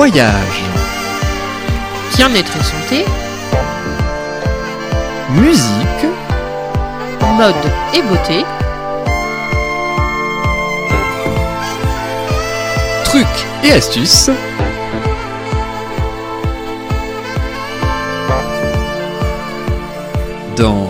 Voyage, Bien-être et santé, musique, mode et beauté, trucs et astuces. Dans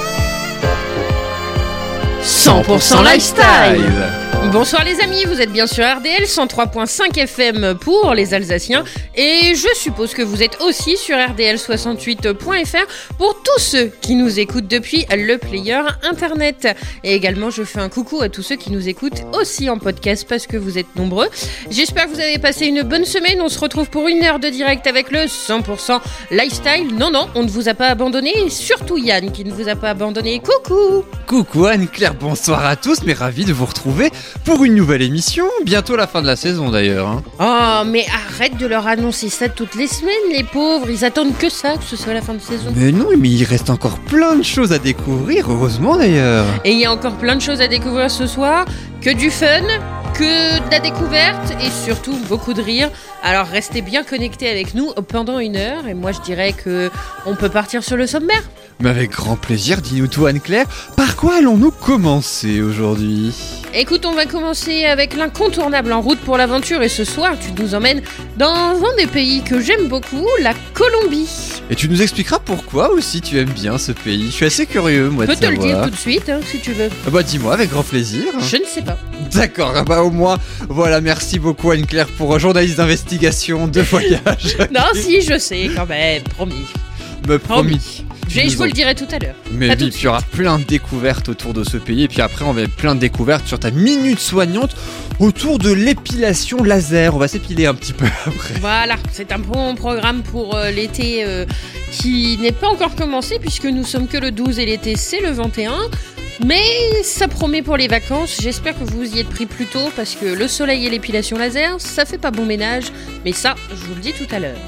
100% Lifestyle. Bonsoir les amis, vous êtes bien sur RDL 103.5 FM pour les Alsaciens et je suppose que vous êtes aussi sur RDL68.fr pour tous ceux qui nous écoutent depuis le player internet. Et également je fais un coucou à tous ceux qui nous écoutent aussi en podcast parce que vous êtes nombreux. J'espère que vous avez passé une bonne semaine, on se retrouve pour une heure de direct avec le 100% Lifestyle. Non, on ne vous a pas abandonné, et surtout Yann qui ne vous a pas abandonné. Coucou. Coucou Anne-Claire, bonsoir à tous, mais ravi de vous retrouver pour une nouvelle émission, bientôt la fin de la saison d'ailleurs. Oh, mais arrête de leur annoncer ça toutes les semaines, les pauvres, ils attendent que ça, que ce soit la fin de saison. Mais non, mais il reste encore plein de choses à découvrir, heureusement d'ailleurs. Et il y a encore plein de choses à découvrir ce soir, que du fun, que de la découverte et surtout beaucoup de rire. Alors restez bien connectés avec nous pendant une heure et moi je dirais que on peut partir sur le sommaire. Mais avec grand plaisir, dis-nous tout Anne-Claire, par quoi allons-nous commencer aujourd'hui ? Écoute, on va commencer avec l'incontournable en route pour l'aventure et ce soir tu nous emmènes dans un des pays que j'aime beaucoup, la Colombie. Et tu nous expliqueras pourquoi aussi tu aimes bien ce pays. Je suis assez curieux moi de savoir. Je peux te le dire tout de suite si tu veux. Bah dis-moi avec grand plaisir. Je ne sais pas. D'accord, bah au moins, voilà, merci beaucoup Anne-Claire pour journaliste d'investigation de voyage. Non si, je sais quand même, promis. Me promis. Je vous le dirai tout à l'heure. Mais oui, puis il y aura plein de découvertes autour de ce pays. Et puis après, on va avoir plein de découvertes sur ta minute soignante autour de l'épilation laser. On va s'épiler un petit peu après. Voilà, c'est un bon programme pour l'été qui n'est pas encore commencé puisque nous sommes que le 12 et l'été c'est le 21. Mais ça promet pour les vacances. J'espère que vous y êtes pris plus tôt parce que le soleil et l'épilation laser, ça fait pas bon ménage. Mais ça, je vous le dis tout à l'heure.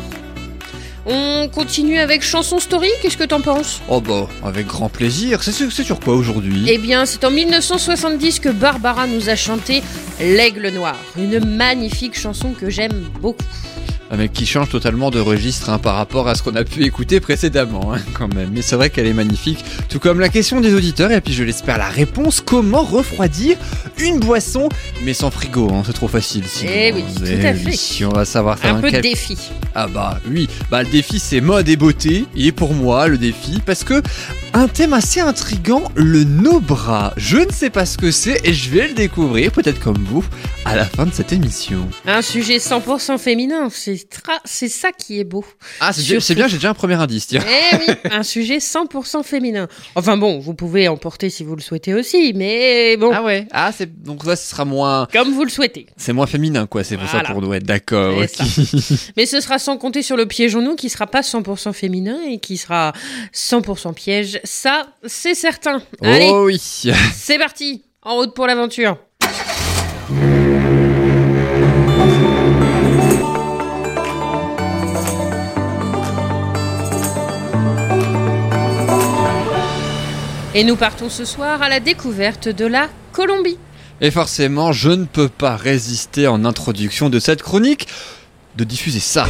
On continue avec Chanson Story, qu'est-ce que t'en penses ? Oh bah, avec grand plaisir. C'est sur quoi aujourd'hui ? Eh bien, c'est en 1970 que Barbara nous a chanté L'Aigle Noir, une magnifique chanson que j'aime beaucoup. Mais qui change totalement de registre par rapport à ce qu'on a pu écouter précédemment, quand même. Mais c'est vrai qu'elle est magnifique, tout comme la question des auditeurs, et puis je l'espère la réponse, comment refroidir une boisson, mais sans frigo, c'est trop facile. Eh oui, tout à fait. Si on va savoir ça un peu de défi. Ah bah oui, le défi c'est mode et beauté, et pour moi le défi, parce que un thème assez intriguant, le no-bras. Je ne sais pas ce que c'est, et je vais le découvrir, peut-être comme vous, à la fin de cette émission. Un sujet 100% féminin, c'est ça qui est beau. Ah, c'est bien, j'ai déjà un premier indice, tiens. Eh oui, un sujet 100% féminin. Enfin bon, vous pouvez en porter si vous le souhaitez aussi, mais bon. Ah ouais, donc ça, ce sera moins... Comme vous le souhaitez. C'est moins féminin, quoi, c'est pour ça pour nous être d'accord. Okay. Mais ce sera sans compter sur le piège en nous qui sera pas 100% féminin et qui sera 100% piège. Ça, c'est certain. Allez, oh oui. C'est parti, en route pour l'aventure. Et nous partons ce soir à la découverte de la Colombie. Et forcément, je ne peux pas résister en introduction de cette chronique de diffuser ça.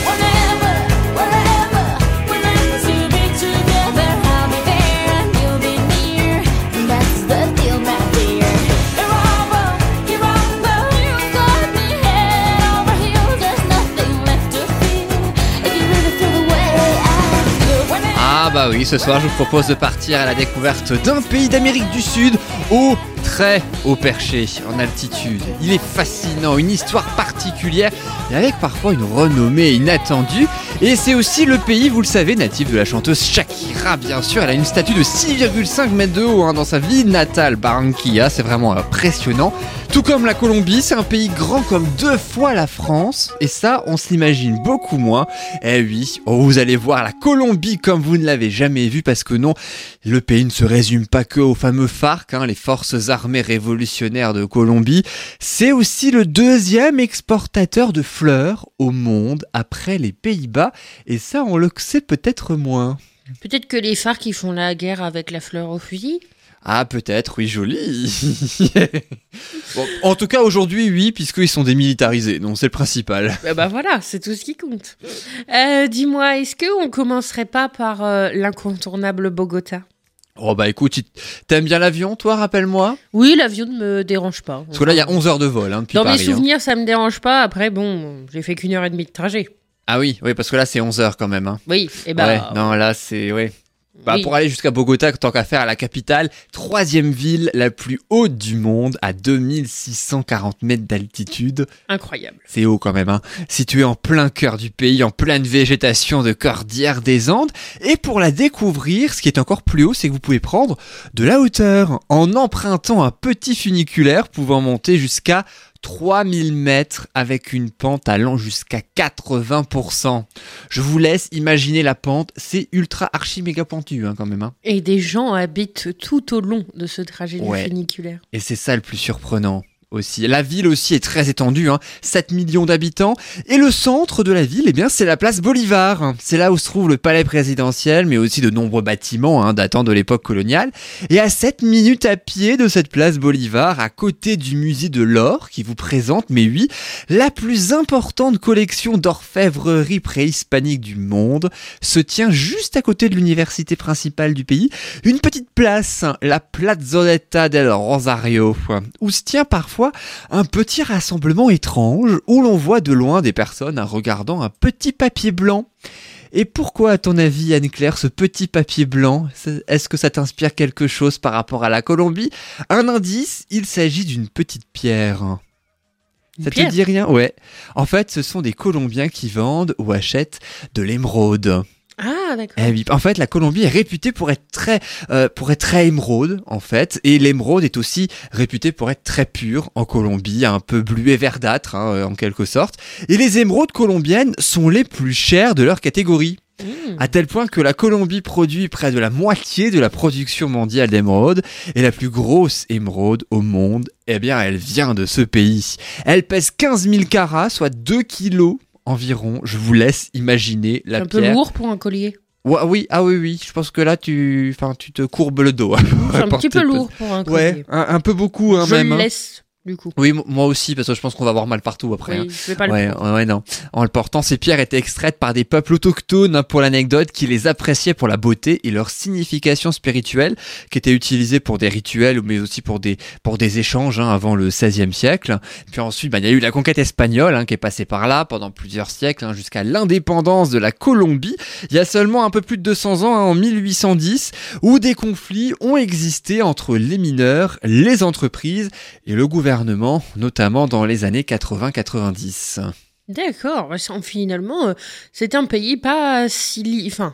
Ah bah oui, ce soir je vous propose de partir à la découverte d'un pays d'Amérique du Sud très haut perché, en altitude. Il est fascinant, une histoire particulière et avec parfois une renommée inattendue. Et c'est aussi le pays, vous le savez, natif de la chanteuse Shakira, bien sûr. Elle a une statue de 6,5 mètres de haut dans sa ville natale, Barranquilla. C'est vraiment impressionnant. Tout comme la Colombie, c'est un pays grand comme 2 fois la France. Et ça, on s'imagine beaucoup moins. Eh oui, vous allez voir la Colombie comme vous ne l'avez jamais vu, parce que non, le pays ne se résume pas que aux fameux FARC, les forces armées révolutionnaires de Colombie. C'est aussi le 2e exportateur de fleurs au monde après les Pays-Bas. Et ça, on le sait peut-être moins. Peut-être que les FARC ils font la guerre avec la fleur au fusil. Ah, peut-être, oui, joli. Bon, en tout cas, aujourd'hui, oui, puisqu'ils sont démilitarisés, donc c'est le principal. Bah voilà, c'est tout ce qui compte. Dis-moi, est-ce qu'on commencerait pas par l'incontournable Bogota ? Oh bah écoute, t'aimes bien l'avion, toi, rappelle-moi ? Oui, l'avion ne me dérange pas. Parce que là, il y a 11 heures de vol depuis Dans Paris. mes souvenirs, ça me dérange pas. Après, bon, j'ai fait qu'1 heure et demie de trajet. Ah oui, parce que là, c'est 11 heures quand même. Oui, et bah... Ouais, non, là, c'est... Ouais. Bah, oui. Pour aller jusqu'à Bogota, tant qu'à faire, à la capitale, 3e ville la plus haute du monde, à 2640 mètres d'altitude. Incroyable. C'est haut quand même, situé en plein cœur du pays, en pleine végétation de cordillère des Andes. Et pour la découvrir, ce qui est encore plus haut, c'est que vous pouvez prendre de la hauteur en empruntant un petit funiculaire pouvant monter jusqu'à 3000 mètres avec une pente allant jusqu'à 80%. Je vous laisse imaginer la pente, c'est ultra archi méga pentu quand même. Et des gens habitent tout au long de ce trajet du Ouais. funiculaire. Et c'est ça le plus surprenant aussi. La ville aussi est très étendue, 7 millions d'habitants. Et le centre de la ville, eh bien, c'est la place Bolivar. C'est là où se trouve le palais présidentiel, mais aussi de nombreux bâtiments datant de l'époque coloniale. Et à 7 minutes à pied de cette place Bolivar, à côté du musée de l'or, qui vous présente, mais oui, la plus importante collection d'orfèvrerie préhispanique du monde, se tient juste à côté de l'université principale du pays. Une petite place, la Plazoleta del Rosario, où se tient parfois un petit rassemblement étrange où l'on voit de loin des personnes regardant un petit papier blanc. Et pourquoi, à ton avis, Anne-Claire, ce petit papier blanc, est-ce que ça t'inspire quelque chose par rapport à la Colombie ? Un indice, il s'agit d'une petite pierre. Ça te dit rien ? Ouais. En fait, ce sont des Colombiens qui vendent ou achètent de l'émeraude. Ah, d'accord. Eh oui, en fait, la Colombie est réputée pour être très émeraude, en fait, et l'émeraude est aussi réputée pour être très pure en Colombie, un peu bleuet verdâtre, en quelque sorte. Et les émeraudes colombiennes sont les plus chères de leur catégorie. À tel point que la Colombie produit près de la moitié de la production mondiale d'émeraude, et la plus grosse émeraude au monde, eh bien, elle vient de ce pays. Elle pèse 15 000 carats, soit 2 kilos environ. Je vous laisse imaginer la pierre. C'est un peu lourd pour un collier. Ouais, oui, oui. Je pense que là, tu te courbes le dos. C'est un petit peu lourd pour un collier. Ouais, un peu beaucoup même. Je le laisse. Du coup. Oui, moi aussi, parce que je pense qu'on va avoir mal partout après. Oui, je vais pas le prendre. Ouais, non. En le portant, ces pierres étaient extraites par des peuples autochtones, pour l'anecdote, qui les appréciaient pour la beauté et leur signification spirituelle, qui étaient utilisées pour des rituels, mais aussi pour des échanges, avant le XVIe siècle. Puis ensuite, il y a eu la conquête espagnole, qui est passée par là pendant plusieurs siècles, jusqu'à l'indépendance de la Colombie. Il y a seulement un peu plus de 200 ans, en 1810, où des conflits ont existé entre les mineurs, les entreprises et le gouvernement, notamment dans les années 80-90. D'accord, finalement, c'est un pays pas si libre.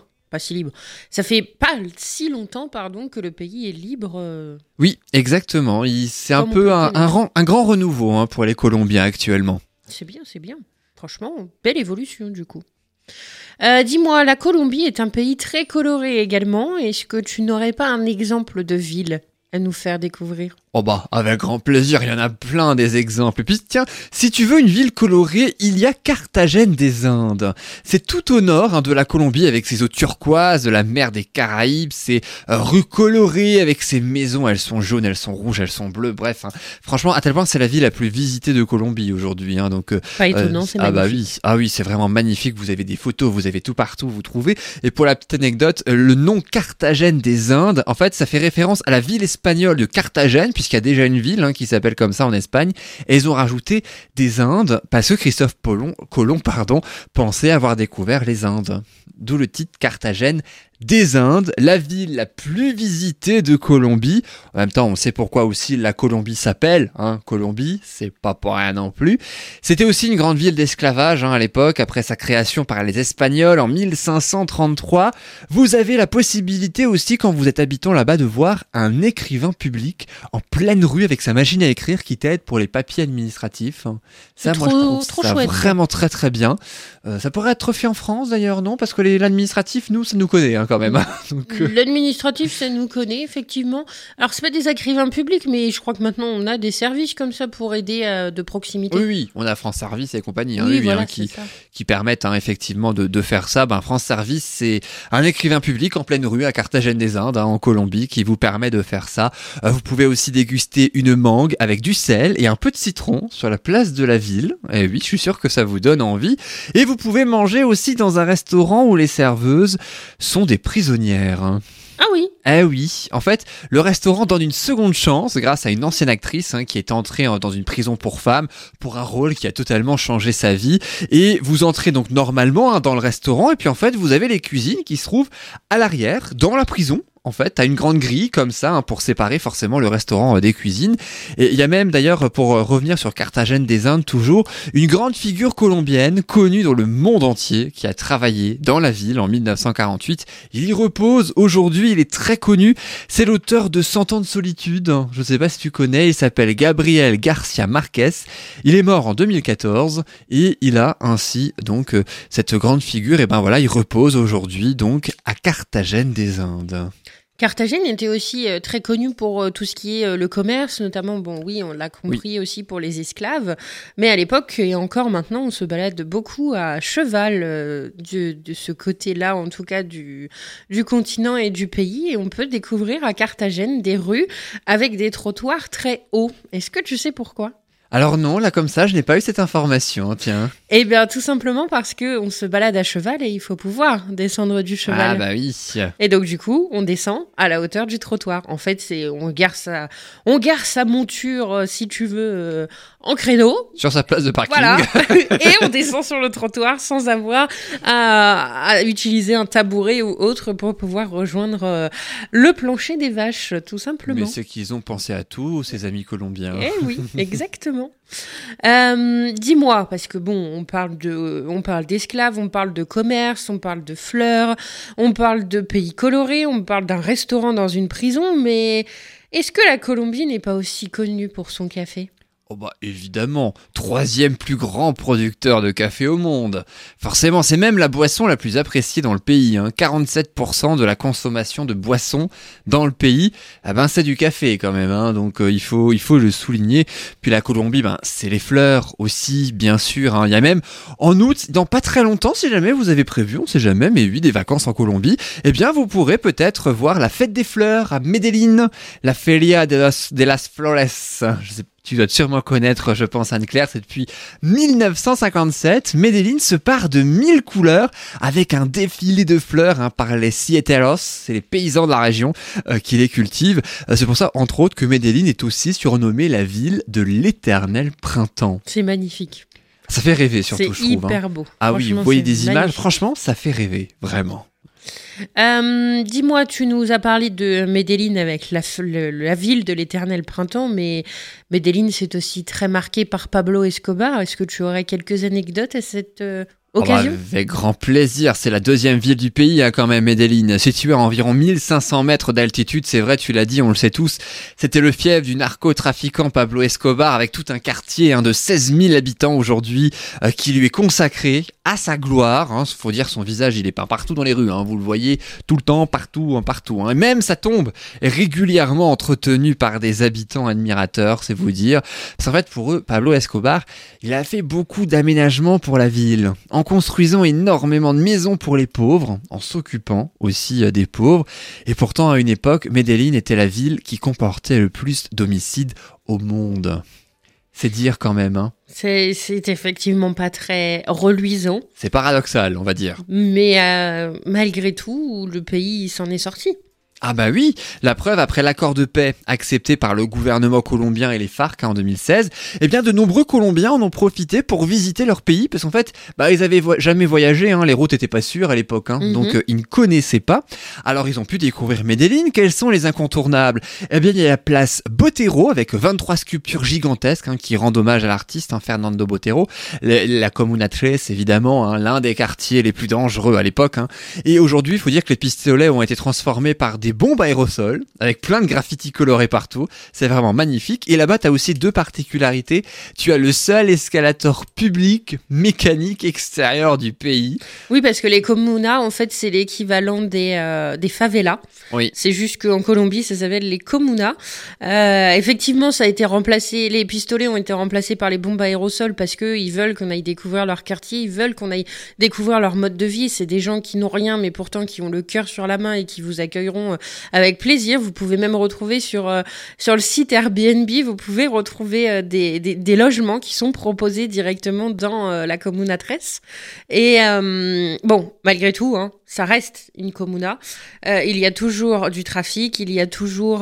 Ça fait pas si longtemps, que le pays est libre. Oui, exactement. C'est un peu un grand renouveau pour les Colombiens actuellement. C'est bien. Franchement, belle évolution du coup. Dis-moi, la Colombie est un pays très coloré également. Est-ce que tu n'aurais pas un exemple de ville à nous faire découvrir ? Oh bah, avec grand plaisir, il y en a plein des exemples. Et puis tiens, si tu veux une ville colorée, il y a Carthagène des Indes. C'est tout au nord de la Colombie avec ses eaux turquoises, de la mer des Caraïbes, ses rues colorées avec ses maisons, elles sont jaunes, elles sont rouges, elles sont bleues, bref. Franchement, à tel point que c'est la ville la plus visitée de Colombie aujourd'hui. Donc, pas étonnant, c'est magnifique. Ah oui, c'est vraiment magnifique, vous avez des photos, vous avez tout partout, vous trouvez. Et pour la petite anecdote, le nom Carthagène des Indes, en fait, ça fait référence à la ville espagnole de Carthagène, puisqu'il y a déjà une ville qui s'appelle comme ça en Espagne, et ils ont rajouté des Indes parce que Christophe Colomb pensait avoir découvert les Indes. D'où le titre Carthagène des Indes, la ville la plus visitée de Colombie. En même temps, on sait pourquoi aussi la Colombie s'appelle Colombie, c'est pas pour rien non plus. C'était aussi une grande ville d'esclavage à l'époque, après sa création par les Espagnols en 1533. Vous avez la possibilité aussi, quand vous êtes habitant là-bas, de voir un écrivain public en pleine rue avec sa machine à écrire qui t'aide pour les papiers administratifs. Ça, moi, je trouve ça chouette, vraiment très très bien. Ça pourrait être fait en France d'ailleurs, non ? Parce que l'administratif, nous, ça nous connaît quand quand même. Donc, l'administratif, ça nous connaît, effectivement. Alors, c'est pas des écrivains publics, mais je crois que maintenant, on a des services comme ça pour aider de proximité. Oui, on a France Service et compagnie, Voilà, qui permettent effectivement de faire ça. France Service, c'est un écrivain public en pleine rue à Carthagène des Indes, en Colombie, qui vous permet de faire ça. Vous pouvez aussi déguster une mangue avec du sel et un peu de citron sur la place de la ville. Et oui, je suis sûr que ça vous donne envie. Et vous pouvez manger aussi dans un restaurant où les serveuses sont des prisonnières. Ah oui. Eh oui, en fait, le restaurant donne une seconde chance grâce à une ancienne actrice qui est entrée dans une prison pour femmes pour un rôle qui a totalement changé sa vie. Et vous entrez donc normalement dans le restaurant et puis en fait, vous avez les cuisines qui se trouvent à l'arrière, dans la prison. En fait, t'as une grande grille comme ça pour séparer forcément le restaurant des cuisines. Et il y a même d'ailleurs, pour revenir sur Carthagène des Indes toujours, une grande figure colombienne connue dans le monde entier qui a travaillé dans la ville en 1948. Il y repose aujourd'hui, il est très connu. C'est l'auteur de 100 ans de solitude. Je sais pas si tu connais, il s'appelle Gabriel García Márquez. Il est mort en 2014 et il a ainsi donc cette grande figure. Et il repose aujourd'hui donc à Carthagène des Indes. Carthagène était aussi très connue pour tout ce qui est le commerce, notamment, on l'a compris aussi pour les esclaves, mais à l'époque et encore maintenant, on se balade beaucoup à cheval de ce côté-là, en tout cas du continent et du pays, et on peut découvrir à Carthagène des rues avec des trottoirs très hauts. Est-ce que tu sais pourquoi ? Alors non, là comme ça, je n'ai pas eu cette information, tiens. Eh bien, tout simplement parce que on se balade à cheval et il faut pouvoir descendre du cheval. Ah bah oui. Et donc du coup, on descend à la hauteur du trottoir. En fait, on gare sa monture, si tu veux, en créneau. Sur sa place de parking. Voilà. Et on descend sur le trottoir sans avoir à utiliser un tabouret ou autre pour pouvoir rejoindre le plancher des vaches, tout simplement. Mais c'est qu'ils ont pensé à tout, ces amis colombiens. Eh oui, exactement. Dis-moi, parce que on parle d'esclaves, on parle de commerce, on parle de fleurs, on parle de pays colorés, on parle d'un restaurant dans une prison, mais est-ce que la Colombie n'est pas aussi connue pour son café ? Oh bah évidemment, 3e plus grand producteur de café au monde. Forcément, c'est même la boisson la plus appréciée dans le pays. 47% de la consommation de boissons dans le pays, c'est du café quand même. Donc il faut le souligner. Puis la Colombie, c'est les fleurs aussi, bien sûr. Il y a même en août, dans pas très longtemps, si jamais vous avez prévu, on sait jamais, mais oui, des vacances en Colombie, vous pourrez peut-être voir la fête des fleurs à Medellín, la Feria de las Flores. Je sais. Tu dois sûrement connaître, je pense, Anne-Claire, c'est depuis 1957. Medellín se part de 1000 couleurs avec un défilé de fleurs par les cieteros, c'est les paysans de la région qui les cultivent. C'est pour ça, entre autres, que Medellín est aussi surnommée la ville de l'éternel printemps. C'est magnifique. Ça fait rêver surtout, je trouve. C'est hyper beau. Ah oui, vous voyez des images, franchement, ça fait rêver, vraiment. Dis-moi, tu nous as parlé de Medellín avec la ville de l'éternel printemps, mais Medellín c'est aussi très marqué par Pablo Escobar. Est-ce que tu aurais quelques anecdotes à cette occasion ? Avec grand plaisir, c'est la 2e ville du pays quand même, Medellín. Située à environ 1500 mètres d'altitude, c'est vrai, tu l'as dit, on le sait tous. C'était le fief du narcotrafiquant Pablo Escobar avec tout un quartier de 16 000 habitants aujourd'hui qui lui est consacré à sa gloire. Faut dire, son visage, il est peint partout dans les rues. Vous le voyez tout le temps, partout. Et même sa tombe est régulièrement entretenue par des habitants admirateurs, c'est vous dire. Parce qu'en fait, pour eux, Pablo Escobar, il a fait beaucoup d'aménagements pour la ville. En construisant énormément de maisons pour les pauvres, en s'occupant aussi des pauvres. Et pourtant, à une époque, Medellín était la ville qui comportait le plus d'homicides au monde. C'est dire quand même. C'est effectivement pas très reluisant. C'est paradoxal, on va dire. Mais malgré tout, le pays s'en est sorti. Ah bah oui, la preuve, après l'accord de paix accepté par le gouvernement colombien et les FARC en 2016, de nombreux Colombiens en ont profité pour visiter leur pays, parce qu'en fait, ils avaient jamais voyagé, les routes étaient pas sûres à l'époque, donc ils ne connaissaient pas. Alors ils ont pu découvrir Medellín. Quels sont les incontournables ? Il y a la place Botero, avec 23 sculptures gigantesques qui rendent hommage à l'artiste Fernando Botero. La Comuna 13, évidemment, l'un des quartiers les plus dangereux à l'époque. Et aujourd'hui, il faut dire que les pistolets ont été transformés par des des bombes aérosols avec plein de graffitis colorés partout. C'est vraiment magnifique. Et là-bas, tu as aussi 2 particularités. Tu as le seul escalator public mécanique extérieur du pays. Oui, parce que les comunas, en fait, c'est l'équivalent des favelas. Oui. C'est juste qu'en Colombie, ça s'appelle les comunas. Effectivement, ça a été remplacé. Les pistolets ont été remplacés par les bombes aérosols parce que ils veulent qu'on aille découvrir leur quartier, ils veulent qu'on aille découvrir leur mode de vie. C'est des gens qui n'ont rien, mais pourtant qui ont le cœur sur la main et qui vous accueilleront avec plaisir. Vous pouvez même retrouver sur le site Airbnb, vous pouvez retrouver des logements qui sont proposés directement dans la Comuna 13. Et bon, malgré tout, hein, ça reste une comuna. Il y a toujours du trafic, il y a toujours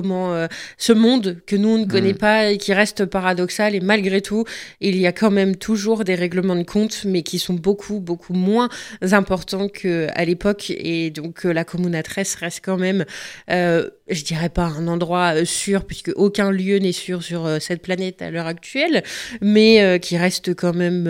ce monde que nous on ne connaît pas et qui reste paradoxal. Et malgré tout, il y a quand même toujours des règlements de compte, mais qui sont beaucoup, beaucoup moins importants qu'à l'époque. Et donc la Comuna 13 reste quand même, je dirais pas un endroit sûr, puisque aucun lieu n'est sûr sur cette planète à l'heure actuelle, mais qui reste quand même,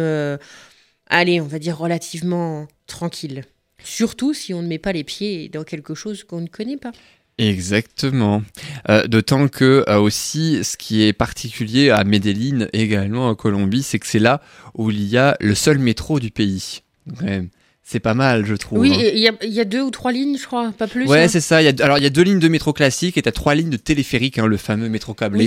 allez, on va dire relativement tranquille. Surtout si on ne met pas les pieds dans quelque chose qu'on ne connaît pas. Exactement. D'autant que aussi, ce qui est particulier à Medellín et également en Colombie, c'est que c'est là où il y a le seul métro du pays. Ouais. C'est pas mal, je trouve. Oui, il y a 2 ou 3 lignes, je crois, pas plus. Ouais, hein. c'est ça. Il y a 2 lignes de métro classique et t'as 3 lignes de téléphérique, hein, le fameux métro câblé,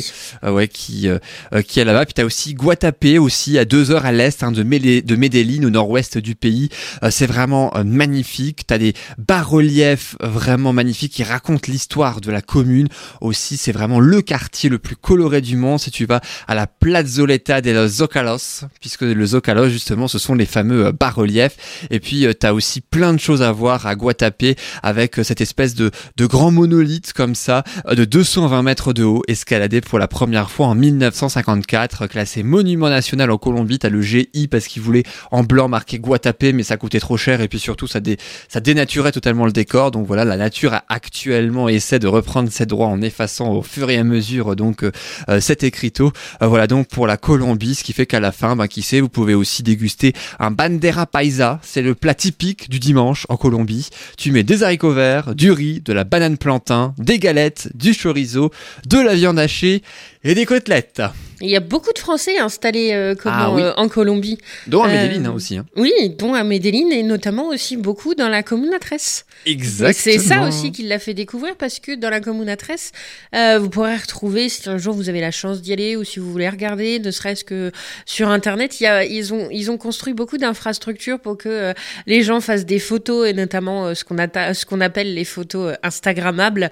qui est là-bas. Puis t'as aussi Guatapé, aussi à 2 heures à l'est, hein, de Medellín, au nord-ouest du pays. C'est vraiment magnifique. T'as des bas-reliefs vraiment magnifiques qui racontent l'histoire de la commune. Aussi, c'est vraiment le quartier le plus coloré du monde. Si tu vas à la Plazoleta de los Zócalos, puisque le Zócalos, justement, ce sont les fameux bas-reliefs. Et puis t'as aussi plein de choses à voir à Guatapé avec cette espèce de grand monolithe comme ça de 220 mètres de haut, escaladé pour la première fois en 1954, classé monument national en Colombie. T'as le GI parce qu'il voulait en blanc marquer Guatapé, mais ça coûtait trop cher et puis surtout ça dénaturait totalement le décor. Donc voilà, la nature actuellement essaie de reprendre ses droits en effaçant au fur et à mesure donc cet écriteau. Voilà donc pour la Colombie, ce qui fait qu'à la fin, qui sait, vous pouvez aussi déguster un bandera paisa. C'est le plat typique du dimanche en Colombie. Tu mets des haricots verts, du riz, de la banane plantain, des galettes, du chorizo, de la viande hachée et des côtelettes. Il y a beaucoup de Français installés en Colombie. Dont à Medellín aussi. Hein. Oui, dont à Medellín et notamment aussi beaucoup dans la Comuna 13. Exactement. C'est ça aussi qui l'a fait découvrir parce que dans la Comuna 13, vous pourrez retrouver, si un jour vous avez la chance d'y aller ou si vous voulez regarder, ne serait-ce que sur Internet, ils ont construit beaucoup d'infrastructures pour que les gens fassent des photos et notamment ce qu'on appelle les photos Instagrammables.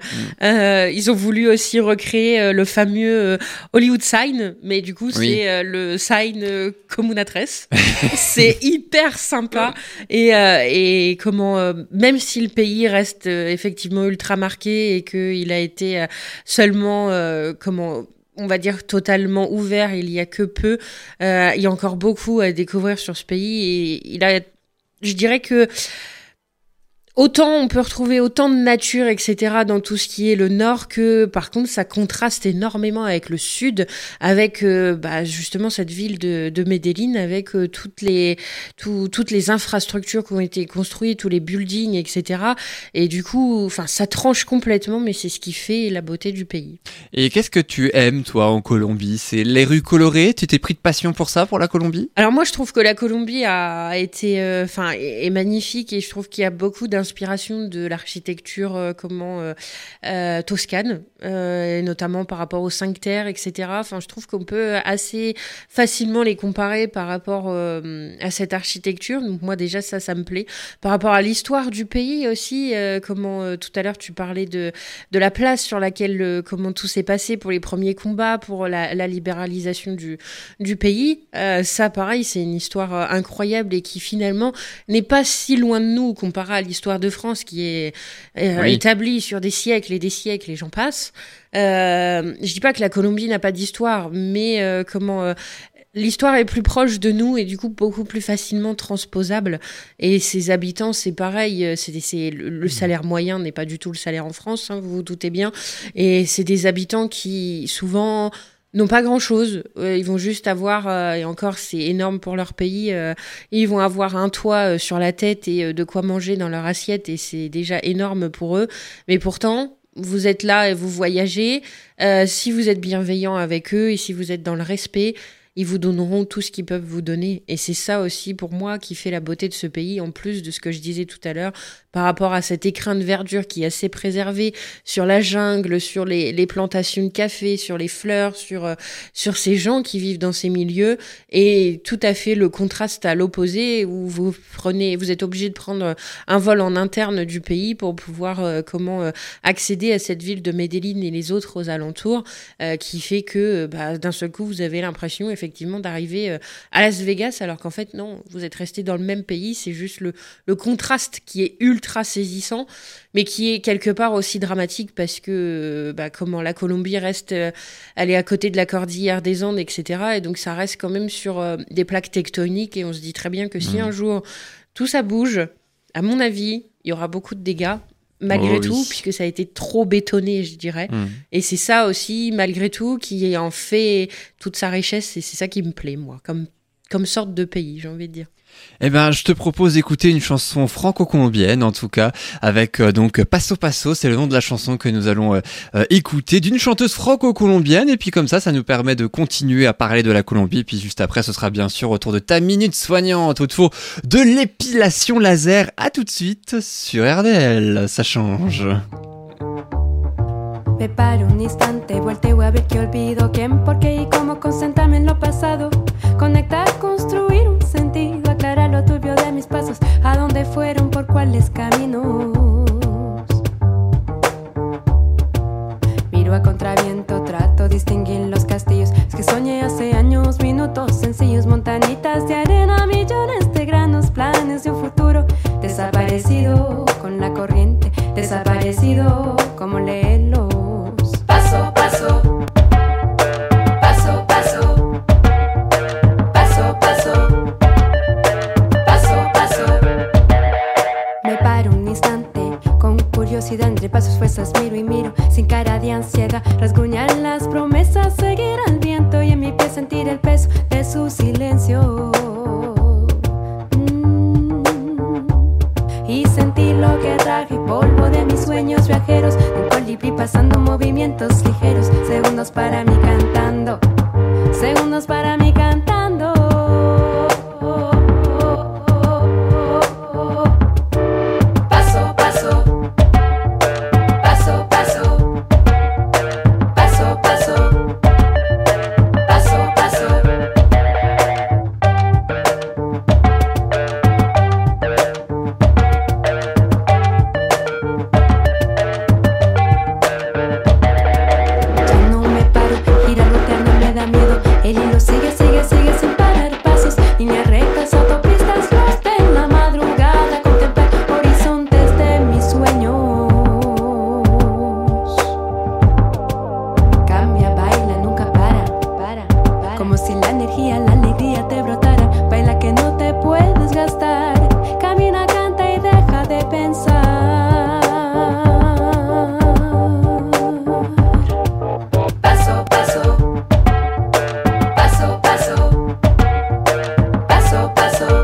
Ils ont voulu aussi recréer le fameux Hollywood Sign, mais du coup c'est le sign Comuna 13. C'est hyper sympa et même si le pays reste effectivement ultra marqué et qu'il a été seulement on va dire totalement ouvert il y a que peu, il y a encore beaucoup à découvrir sur ce pays et je dirais que autant on peut retrouver autant de nature, etc. dans tout ce qui est le nord que, par contre, ça contraste énormément avec le sud, avec justement cette ville de Medellín, avec toutes les infrastructures qui ont été construites, tous les buildings, etc. Et du coup, ça tranche complètement, mais c'est ce qui fait la beauté du pays. Et qu'est-ce que tu aimes, toi, en Colombie ? C'est les rues colorées ? Tu t'es pris de passion pour ça, pour la Colombie ? Alors moi, je trouve que la Colombie a été, est magnifique et je trouve qu'il y a beaucoup d'inspiration de l'architecture toscane, et notamment par rapport aux 5 terres, etc. Je trouve qu'on peut assez facilement les comparer par rapport à cette architecture. Donc moi déjà ça me plaît. Par rapport à l'histoire du pays aussi, tout à l'heure tu parlais de la place sur laquelle comment tout s'est passé pour les premiers combats, pour la libéralisation du pays. Ça pareil, c'est une histoire incroyable et qui finalement n'est pas si loin de nous comparé à l'histoire de France qui est établie sur des siècles et j'en passe. Je dis pas que la Colombie n'a pas d'histoire, mais l'histoire est plus proche de nous et du coup beaucoup plus facilement transposable. Et ses habitants, c'est pareil, le salaire moyen n'est pas du tout le salaire en France, hein, vous vous doutez bien. Et c'est des habitants qui souvent n'ont pas grand-chose. Ils vont juste avoir, et encore c'est énorme pour leur pays, ils vont avoir un toit sur la tête et de quoi manger dans leur assiette et c'est déjà énorme pour eux. Mais pourtant, vous êtes là et vous voyagez. Si vous êtes bienveillant avec eux et si vous êtes dans le respect, ils vous donneront tout ce qu'ils peuvent vous donner. Et c'est ça aussi pour moi qui fait la beauté de ce pays, en plus de ce que je disais tout à l'heure, par rapport à cet écrin de verdure qui est assez préservé sur la jungle, sur les plantations de café, sur les fleurs, sur ces gens qui vivent dans ces milieux. Et tout à fait le contraste à l'opposé où vous êtes obligé de prendre un vol en interne du pays pour pouvoir accéder à cette ville de Medellín et les autres aux alentours, qui fait que d'un seul coup vous avez l'impression effectivement d'arriver à Las Vegas alors qu'en fait non, vous êtes resté dans le même pays, c'est juste le contraste qui est ultra saisissant mais qui est quelque part aussi dramatique parce que comment la Colombie reste elle est à côté de la cordillère des Andes, etc. et donc ça reste quand même sur des plaques tectoniques et on se dit très bien que si un jour tout ça bouge, à mon avis il y aura beaucoup de dégâts malgré tout, puisque ça a été trop bétonné, je dirais. Et c'est ça aussi, malgré tout, qui en fait toute sa richesse, et c'est ça qui me plaît, moi, comme sorte de pays, j'ai envie de dire. Eh ben, je te propose d'écouter une chanson franco-colombienne, en tout cas, avec donc Paso Paso, c'est le nom de la chanson que nous allons écouter, d'une chanteuse franco-colombienne, et puis comme ça nous permet de continuer à parler de la Colombie, et puis juste après, ce sera bien sûr autour de ta minute soignante, autour de l'épilation laser. À tout de suite sur RDL, ça change. Me paro un instante, volteo a ver que olvido quién, por qué y cómo concentrarme en lo pasado. Conectar, construir un sentido, aclarar lo turbio de mis pasos, a dónde fueron, por cuáles caminos. Miro a contraviento, trato de distinguir los castillos. Es que soñé hace años, minutos sencillos, montanitas de arena, millones de granos, planes de un futuro desaparecido con la corriente, desaparecido como léelos. Paso, paso. Paso, paso. Paso, paso. Paso, paso. Me paro un instante con curiosidad entre pasos, fuerzas, miro y miro sin cara de ansiedad, rasguñar las promesas, seguir al viento y en mi pie sentir el peso de su silencio. Y sentir lo que traje, polvo de mis sueños viajeros, un colibrí pasando movimientos ligeros, segundos para mí cantando, segundos para mí cantando. Paso, paso. Paso, paso. Paso, paso. Paso, paso. El hilo sigue, sigue, sigue sin parar pasos, líneas rectas, autopistas, luz de la madrugada, contemplar horizontes de mis sueños. Cambia, baila, nunca para, como si la energía, la alegría te brotara, baila que no te puedes gastar, camina, canta y deja de pensar. Paso, paso. Paso, paso. Paso, paso.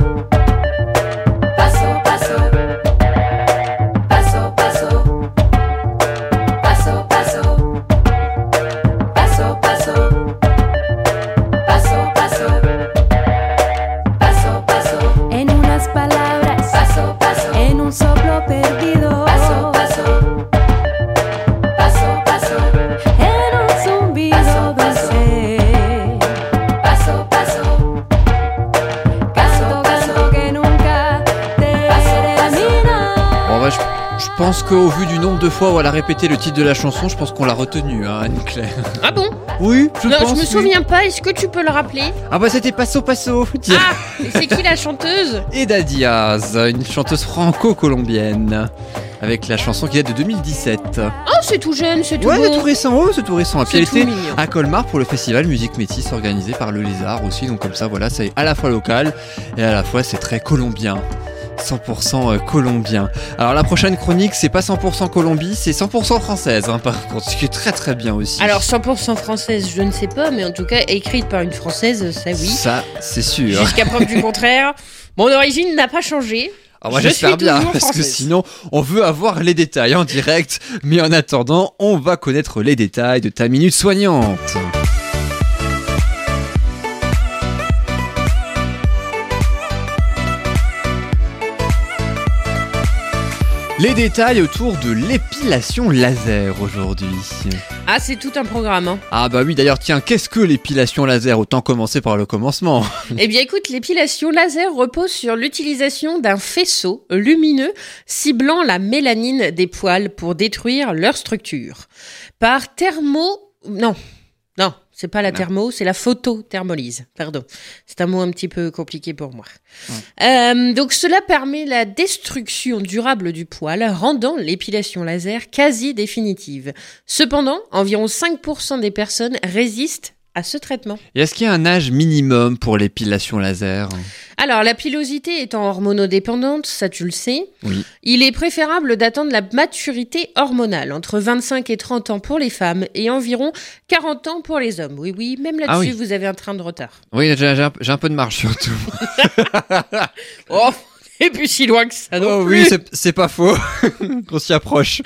Paso, paso. Paso, paso. Paso, paso. Paso, paso. Paso, paso. Paso, paso. En unas palabras. Paso, paso. En un soplo perdido. Paso, paso. Paso, paso. En un zumbido dulce. Paso, paso. Canto, canto que nunca termina. Bon, je pense qu'au vu du nombre de fois où elle a répété le titre de la chanson, je pense qu'on l'a retenu, hein, Anne-Claire. Ah bon? Oui, je pense. Je me souviens pas, est-ce que tu peux le rappeler? Ah bah c'était Paso Paso. Ah, et c'est qui la chanteuse? Eda Diaz, une chanteuse franco-colombienne, avec la chanson qui date de 2017. Oh, c'est tout jeune, c'est tout Ouais, beau. c'est tout récent, c'est tout récent. Et puis elle C'est était tout mignon. à Colmar pour le festival Musique Métis organisé par Le Lézard aussi, donc comme ça voilà, c'est à la fois local et à la fois c'est très colombien. 100% colombien. Alors la prochaine chronique, c'est pas 100% Colombie, c'est 100% française, par contre, ce qui est très très bien aussi. Alors 100% française, je ne sais pas, mais en tout cas écrite par une française, ça oui. Ça, c'est sûr. Jusqu'à preuve du contraire, mon origine n'a pas changé. Alors moi j'espère bien, parce que sinon on veut avoir les détails en direct, mais en attendant, on va connaître les détails de ta minute soignante. Les détails autour de l'épilation laser aujourd'hui. Ah, c'est tout un programme. Hein. Ah bah oui, d'ailleurs, tiens, qu'est-ce que l'épilation laser ? Autant commencer par le commencement. Eh bien écoute, l'épilation laser repose sur l'utilisation d'un faisceau lumineux ciblant la mélanine des poils pour détruire leur structure. Par Non, c'est pas la thermo, c'est la photothermolyse. Pardon, c'est un mot un petit peu compliqué pour moi. Donc cela permet la destruction durable du poil, rendant l'épilation laser quasi définitive. Cependant, environ 5% des personnes résistent à ce traitement. Et est-ce qu'il y a un âge minimum pour l'épilation laser ? Alors, la pilosité étant hormonodépendante, ça tu le sais, oui. Il est préférable d'attendre la maturité hormonale, entre 25 et 30 ans pour les femmes et environ 40 ans pour les hommes. Oui, même là-dessus, vous avez un train de retard. Oui, j'ai un peu de marge surtout. Oh, et puis si loin que ça non plus. Oui, c'est pas faux. On s'y approche.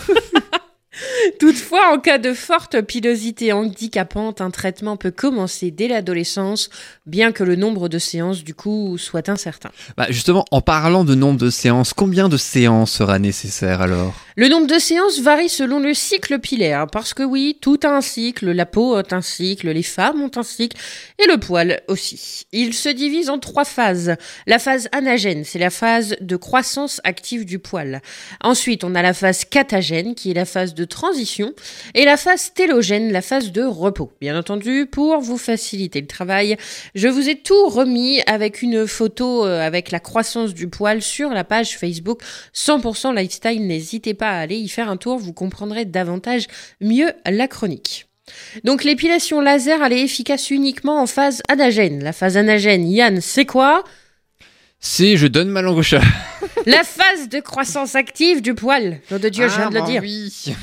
Toutefois, en cas de forte pilosité handicapante, un traitement peut commencer dès l'adolescence, bien que le nombre de séances, du coup, soit incertain. Bah justement, en parlant de nombre de séances, combien de séances sera nécessaire alors ? Le nombre de séances varie selon le cycle pilaire, parce que oui, tout a un cycle, la peau a un cycle, les femmes ont un cycle, et le poil aussi. Il se divise en 3 phases. La phase anagène, c'est la phase de croissance active du poil. Ensuite, on a la phase catagène, qui est la phase de transition, et la phase télogène, la phase de repos. Bien entendu, pour vous faciliter le travail, je vous ai tout remis avec une photo avec la croissance du poil sur la page Facebook 100% Lifestyle. N'hésitez pas à aller y faire un tour, vous comprendrez davantage mieux la chronique. Donc l'épilation laser, elle est efficace uniquement en phase anagène. La phase anagène, Yann, c'est quoi ? C'est je donne ma langue au chat. La phase de croissance active du poil. Nom de Dieu, je viens de le dire. Oui.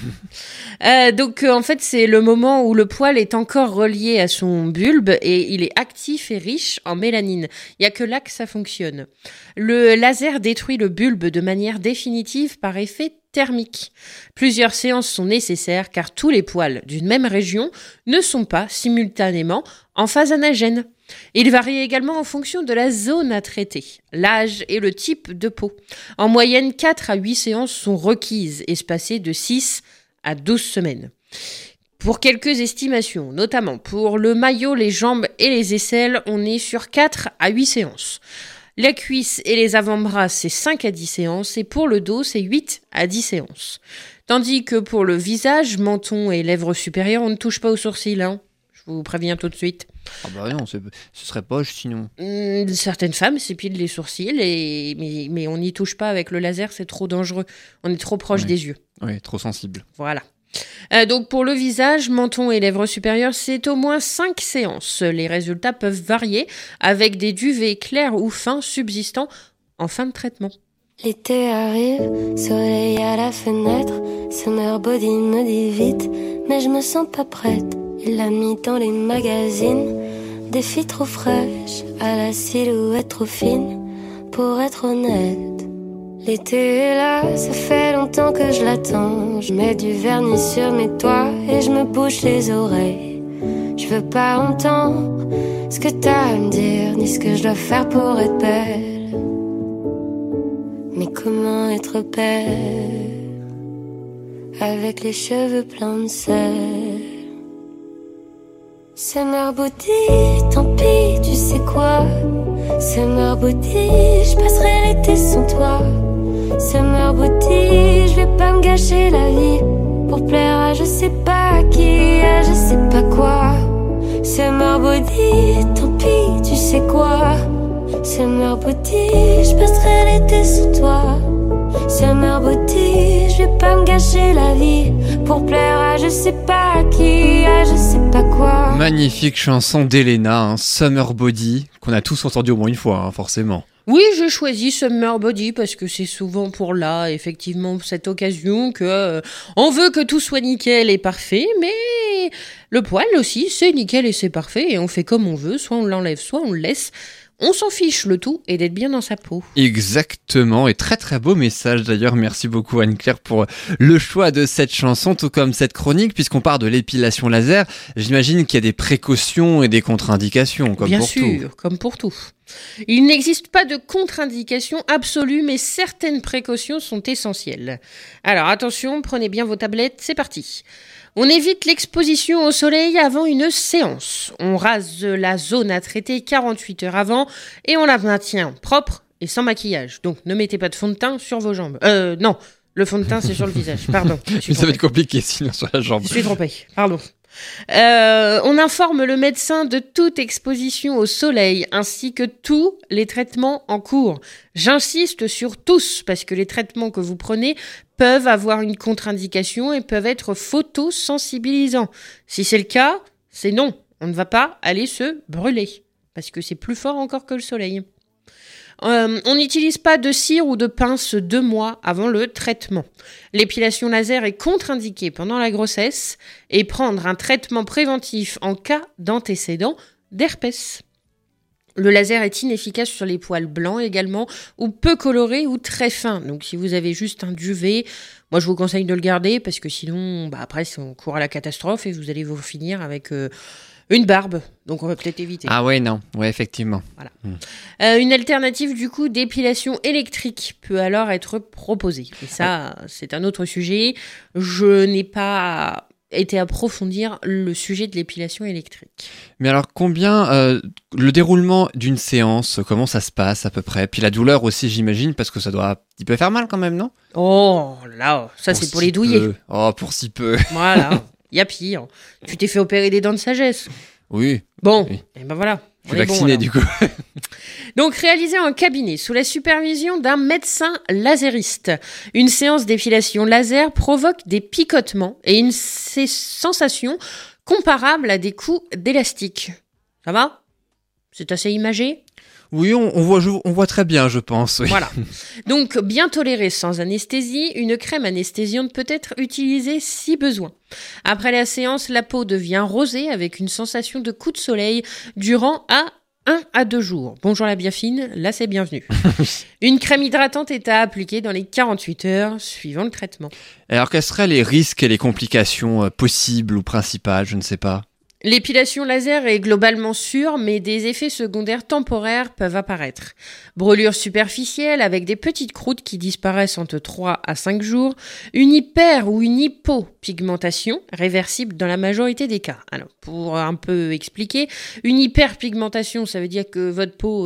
Donc en fait, c'est le moment où le poil est encore relié à son bulbe et il est actif et riche en mélanine. Il n'y a que là que ça fonctionne. Le laser détruit le bulbe de manière définitive par effet thermique. Plusieurs séances sont nécessaires car tous les poils d'une même région ne sont pas simultanément en phase anagène. Il varie également en fonction de la zone à traiter, l'âge et le type de peau. En moyenne, 4 à 8 séances sont requises, espacées de 6 à 12 semaines. Pour quelques estimations, notamment pour le maillot, les jambes et les aisselles, on est sur 4 à 8 séances. La cuisse et les avant-bras, c'est 5 à 10 séances et pour le dos, c'est 8 à 10 séances. Tandis que pour le visage, menton et lèvres supérieures, on ne touche pas aux sourcils, hein. Je vous préviens tout de suite. Ah bah non, ce serait poche sinon. Certaines femmes s'épilent les sourcils, mais on n'y touche pas avec le laser, c'est trop dangereux. On est trop proche des yeux. Oui, trop sensible. Voilà. Donc pour le visage, menton et lèvres supérieures, c'est au moins 5 séances. Les résultats peuvent varier avec des duvets clairs ou fins subsistant en fin de traitement. L'été arrive, soleil à la fenêtre, Summer Body me dit vite, mais je me sens pas prête. Il l'a mis dans les magazines, des filles trop fraîches, à la silhouette trop fine, pour être honnête. L'été est là, ça fait longtemps que je l'attends. Je mets du vernis sur mes doigts et je me bouche les oreilles. Je veux pas entendre ce que t'as à me dire, ni ce que je dois faire pour être belle. Mais comment être belle avec les cheveux pleins de sel? Summer Body, tant pis, tu sais quoi? Summer Body, je passerai l'été sans toi. Summer Body, je vais pas me gâcher la vie pour plaire à je sais pas qui, à je sais pas quoi. Summer Body, tant pis, tu sais quoi? Summer Body, je passerai l'été sans toi. Summer Body, je vais pas me gâcher la vie pour plaire à je sais pas qui, à je sais pas quoi. Magnifique chanson d'Elena, Summer Body, qu'on a tous entendu au moins une fois, forcément. Oui, j'ai choisi Summer Body parce que c'est souvent pour là, effectivement, cette occasion que on veut que tout soit nickel et parfait, mais le poil aussi, c'est nickel et c'est parfait et on fait comme on veut, soit on l'enlève, soit on le laisse. On s'en fiche, le tout est d'être bien dans sa peau. Exactement, et très très beau message d'ailleurs. Merci beaucoup Anne-Claire pour le choix de cette chanson, tout comme cette chronique, puisqu'on parle de l'épilation laser. J'imagine qu'il y a des précautions et des contre-indications, comme bien pour sûr, tout. Bien sûr, comme pour tout. Il n'existe pas de contre-indication absolue, mais certaines précautions sont essentielles. Alors attention, prenez bien vos tablettes, c'est parti. On évite l'exposition au soleil avant une séance. On rase la zone à traiter 48 heures avant et on la maintient propre et sans maquillage. Donc ne mettez pas de fond de teint sur vos jambes. Non, le fond de teint c'est sur le visage, pardon. Mais ça va être compliqué sinon sur la jambe. Je suis trompée, pardon. On informe le médecin de toute exposition au soleil ainsi que tous les traitements en cours. J'insiste sur tous parce que les traitements que vous prenez peuvent avoir une contre-indication et peuvent être photosensibilisants. Si c'est le cas, c'est non. On ne va pas aller se brûler parce que c'est plus fort encore que le soleil. On n'utilise pas de cire ou de pince 2 mois avant le traitement. L'épilation laser est contre-indiquée pendant la grossesse et prendre un traitement préventif en cas d'antécédent d'herpès. Le laser est inefficace sur les poils blancs également, ou peu colorés ou très fins. Donc si vous avez juste un duvet, moi je vous conseille de le garder parce que sinon, après on court à la catastrophe et vous allez vous finir avec une barbe. Donc on va peut-être éviter. Ah ouais, non, ouais, effectivement. Voilà. Une alternative du coup d'épilation électrique peut alors être proposée. Et ça, c'est un autre sujet. Je n'ai pas été approfondir le sujet de l'épilation électrique. Mais alors le déroulement d'une séance, comment ça se passe à peu près? Puis la douleur aussi j'imagine, parce que il peut faire mal quand même, non? Oh là, ça c'est pour les douillets. Oh, pour si peu. Voilà, il y a pire. Tu t'es fait opérer des dents de sagesse. Oui. Bon, oui. Et ben voilà. Je suis vacciné du coup. Donc réalisé en cabinet sous la supervision d'un médecin lasériste. Une séance d'épilation laser provoque des picotements et une sensation comparable à des coups d'élastique. Ça va? C'est assez imagé? Oui, on voit très bien, je pense. Oui. Voilà. Donc, bien toléré sans anesthésie, une crème anesthésiante peut être utilisée si besoin. Après la séance, la peau devient rosée avec une sensation de coup de soleil durant 1 à 2 jours. Bonjour la biafine, là c'est bienvenu. Une crème hydratante est à appliquer dans les 48 heures suivant le traitement. Alors, quels seraient les risques et les complications possibles ou principales, je ne sais pas? L'épilation laser est globalement sûre, mais des effets secondaires temporaires peuvent apparaître. Brûlures superficielles avec des petites croûtes qui disparaissent entre 3 à 5 jours, une hyper ou une hypopigmentation réversible dans la majorité des cas. Alors, pour un peu expliquer, une hyperpigmentation, ça veut dire que votre peau...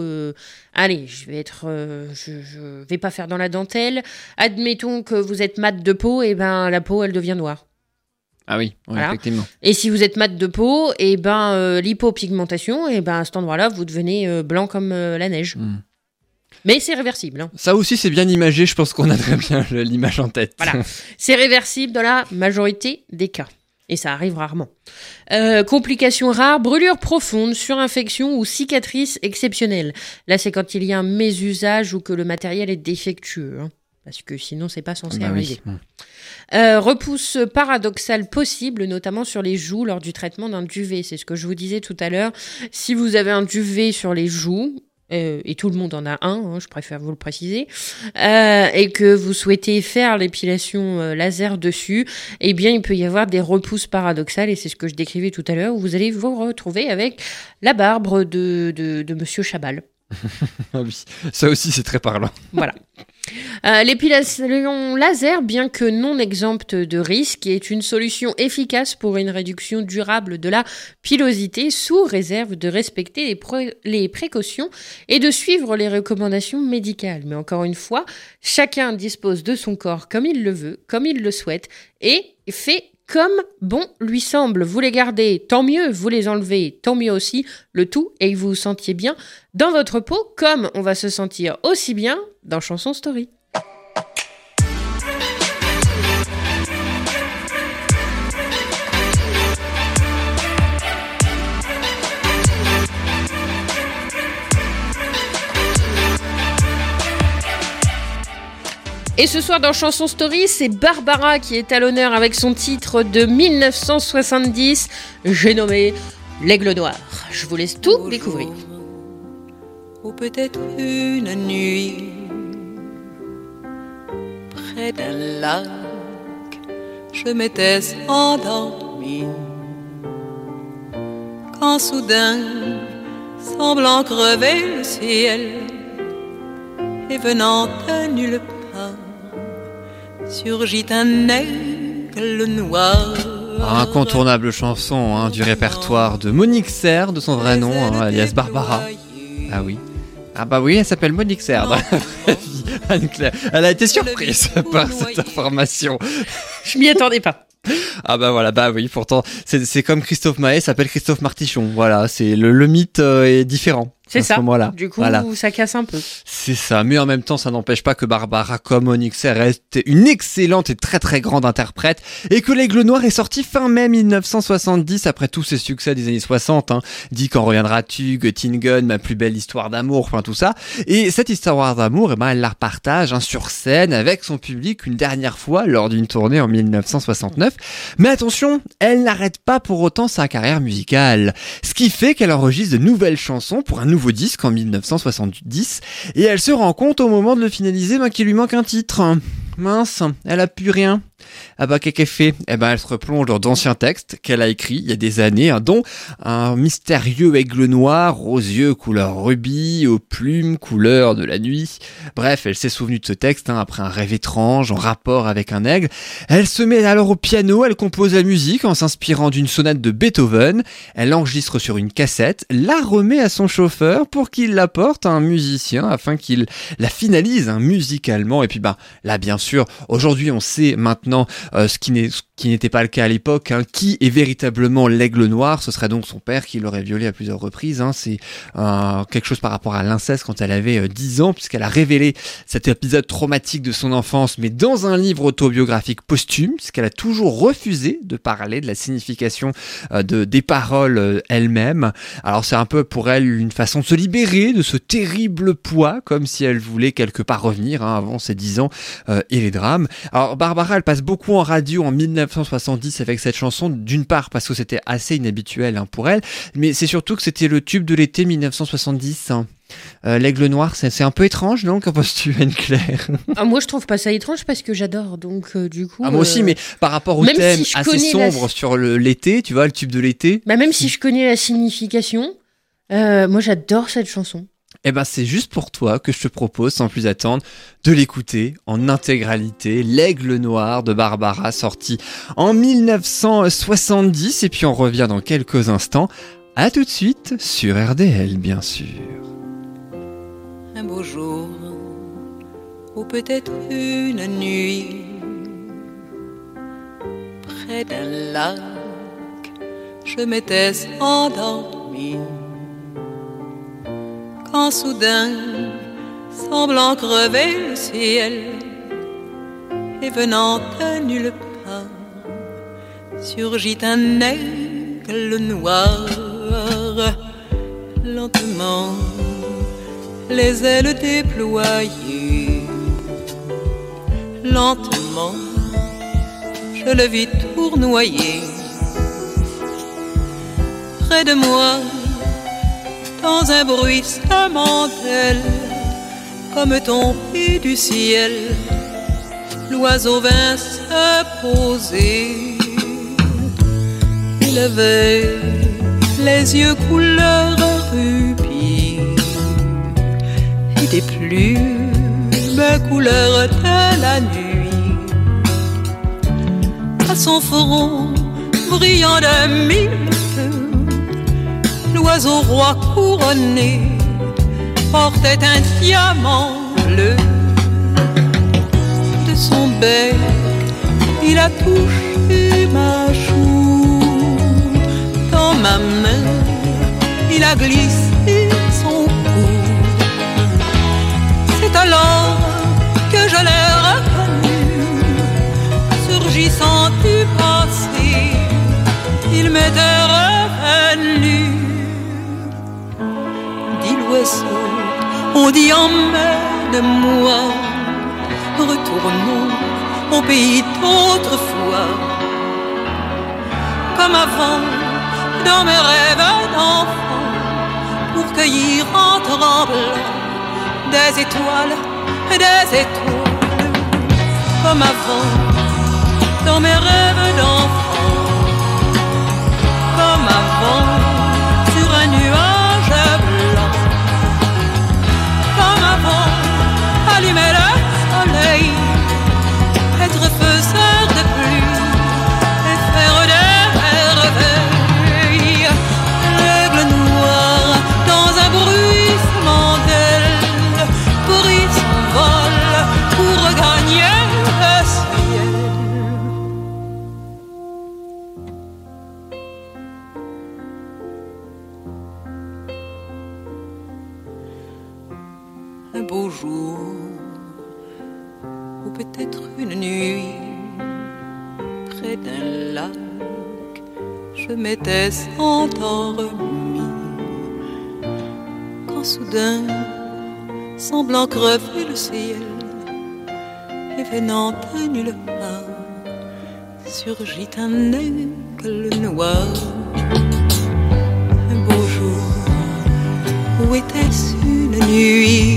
je vais pas faire dans la dentelle. Admettons que vous êtes mat de peau, et la peau, elle devient noire. Ah oui, voilà. Effectivement. Et si vous êtes mat de peau, l'hypopigmentation, à cet endroit-là, vous devenez blanc comme la neige. Mais c'est réversible. Hein. Ça aussi, c'est bien imagé. Je pense qu'on a très bien l'image en tête. Voilà. C'est réversible dans la majorité des cas. Et ça arrive rarement. Complications rares, brûlures profondes, surinfection ou cicatrices exceptionnelles. Là, c'est quand il y a un mésusage ou que le matériel est défectueux. Hein. Parce que sinon, c'est pas censé arriver. Oui. Repousse paradoxale possible, notamment sur les joues lors du traitement d'un duvet. C'est ce que je vous disais tout à l'heure. Si vous avez un duvet sur les joues, et tout le monde en a un, je préfère vous le préciser, et que vous souhaitez faire l'épilation laser dessus, il peut y avoir des repousses paradoxales, et c'est ce que je décrivais tout à l'heure, où vous allez vous retrouver avec la barbe de Monsieur Chabal. Ah oui, ça aussi c'est très parlant. Voilà. L'épilation laser, bien que non exempte de risques, est une solution efficace pour une réduction durable de la pilosité, sous réserve de respecter les précautions et de suivre les recommandations médicales. Mais encore une fois, chacun dispose de son corps comme il le veut, comme il le souhaite, et fait comme bon lui semble. Vous les gardez, tant mieux. Vous les enlevez, tant mieux aussi. Le tout est que vous vous sentiez bien dans votre peau, comme on va se sentir aussi bien dans Chanson Story. Et ce soir dans Chanson Story, c'est Barbara qui est à l'honneur avec son titre de 1970, j'ai nommé L'Aigle Noir. Je vous laisse tout découvrir. Ou peut-être une nuit, près d'un lac, je m'étais endormie, quand soudain, semblant crever le ciel, et venant de nulle part, surgit un aigle noir. Incontournable chanson du répertoire de Monique Serre, de son vrai nom, alias Barbara. Ah oui. Ah bah oui, elle s'appelle Monique Serre dans la vraie vie, Anne-Claire. Elle a été surprise par cette information. Je m'y attendais pas. Ah bah voilà, bah oui, pourtant, c'est comme Christophe Maé s'appelle Christophe Martichon. Voilà, c'est le mythe est différent. C'est ça, du coup voilà. Ça casse un peu. C'est ça, mais en même temps ça n'empêche pas que Barbara comme Monique Serre reste une excellente et très très grande interprète et que l'Aigle Noir est sorti fin mai 1970 après tous ses succès des années 60, Dis quand reviendras-tu, Göttingen, Ma plus belle histoire d'amour, enfin tout ça. Et cette histoire d'amour, elle la repartage sur scène avec son public une dernière fois lors d'une tournée en 1969. Mais attention, elle n'arrête pas pour autant sa carrière musicale, ce qui fait qu'elle enregistre de nouvelles chansons pour un nouveau disque en 1970 et elle se rend compte au moment de le finaliser qu'il lui manque un titre. Mince, elle a plus rien. Ah bah qu'est-ce qu'elle fait ? Elle se replonge dans d'anciens textes qu'elle a écrits il y a des années, dont un mystérieux aigle noir aux yeux couleur rubis, aux plumes couleur de la nuit. Bref, elle s'est souvenue de ce texte après un rêve étrange en rapport avec un aigle. Elle se met alors au piano, elle compose la musique en s'inspirant d'une sonate de Beethoven. Elle l'enregistre sur une cassette, la remet à son chauffeur pour qu'il l'apporte à un musicien afin qu'il la finalise musicalement. Et puis là bien sûr, aujourd'hui on sait maintenant ce qui n'était pas le cas à l'époque, qui est véritablement l'aigle noir. Ce serait donc son père qui l'aurait violée à plusieurs reprises. C'est quelque chose par rapport à l'inceste quand elle avait 10 ans, puisqu'elle a révélé cet épisode traumatique de son enfance, mais dans un livre autobiographique posthume, puisqu'elle a toujours refusé de parler de la signification des paroles elle-même. Alors c'est un peu pour elle une façon de se libérer de ce terrible poids, comme si elle voulait quelque part revenir avant ses 10 ans et les drames. Alors Barbara, elle passe beaucoup en radio en 1970 avec cette chanson, d'une part parce que c'était assez inhabituel pour elle, mais c'est surtout que c'était le tube de l'été 1970. L'Aigle Noir, c'est un peu étrange, non? Qu'en penses-tu, Anne-Claire? Moi, je trouve pas ça étrange parce que j'adore, donc du coup... moi aussi, mais par rapport au thème assez sombre sur l'été, tu vois, le tube de l'été... même si je connais la signification, moi j'adore cette chanson. C'est juste pour toi que je te propose, sans plus attendre, de l'écouter en intégralité. L'Aigle Noir de Barbara, sorti en 1970. Et puis on revient dans quelques instants. À tout de suite sur RDL, bien sûr. Un beau jour, ou peut-être une nuit, près d'un lac, je m'étais endormie, quand soudain, semblant crever le ciel, et venant de nulle part, surgit un aigle noir. Lentement, les ailes déployées, lentement, je le vis tournoyer. Près de moi, dans un bruissement d'ailes, comme tombé du ciel, l'oiseau vint se poser. Il avait les yeux couleur rubis et des plumes couleur de la nuit. À son front brillant de mille feux, l'oiseau roi couronné portait un diamant bleu. De son bec il a touché ma joue, dans ma main il a glissé son cou. C'est alors que je l'ai reconnu, surgissant du passé, il m'était revenu. Dit l'oiseau, on dit emmène-moi, retourne pour nous, au pays d'autrefois. Comme avant, dans mes rêves d'enfant, pour cueillir en tremblant des étoiles, comme avant, dans mes rêves d'enfant, comme avant, sur un nuage blanc, comme avant, allumer le soleil, être faiseur de pluie et faire des merveilles. L'aigle noir dans un bruissement d'ailes, prit son vol pour regagner le ciel. Un beau jour, ou peut-être une nuit, près d'un lac, je m'étais endormi, quand soudain, semblant crever le ciel, et venant de nulle part, surgit un aigle noir. Un beau jour, où était-ce une nuit,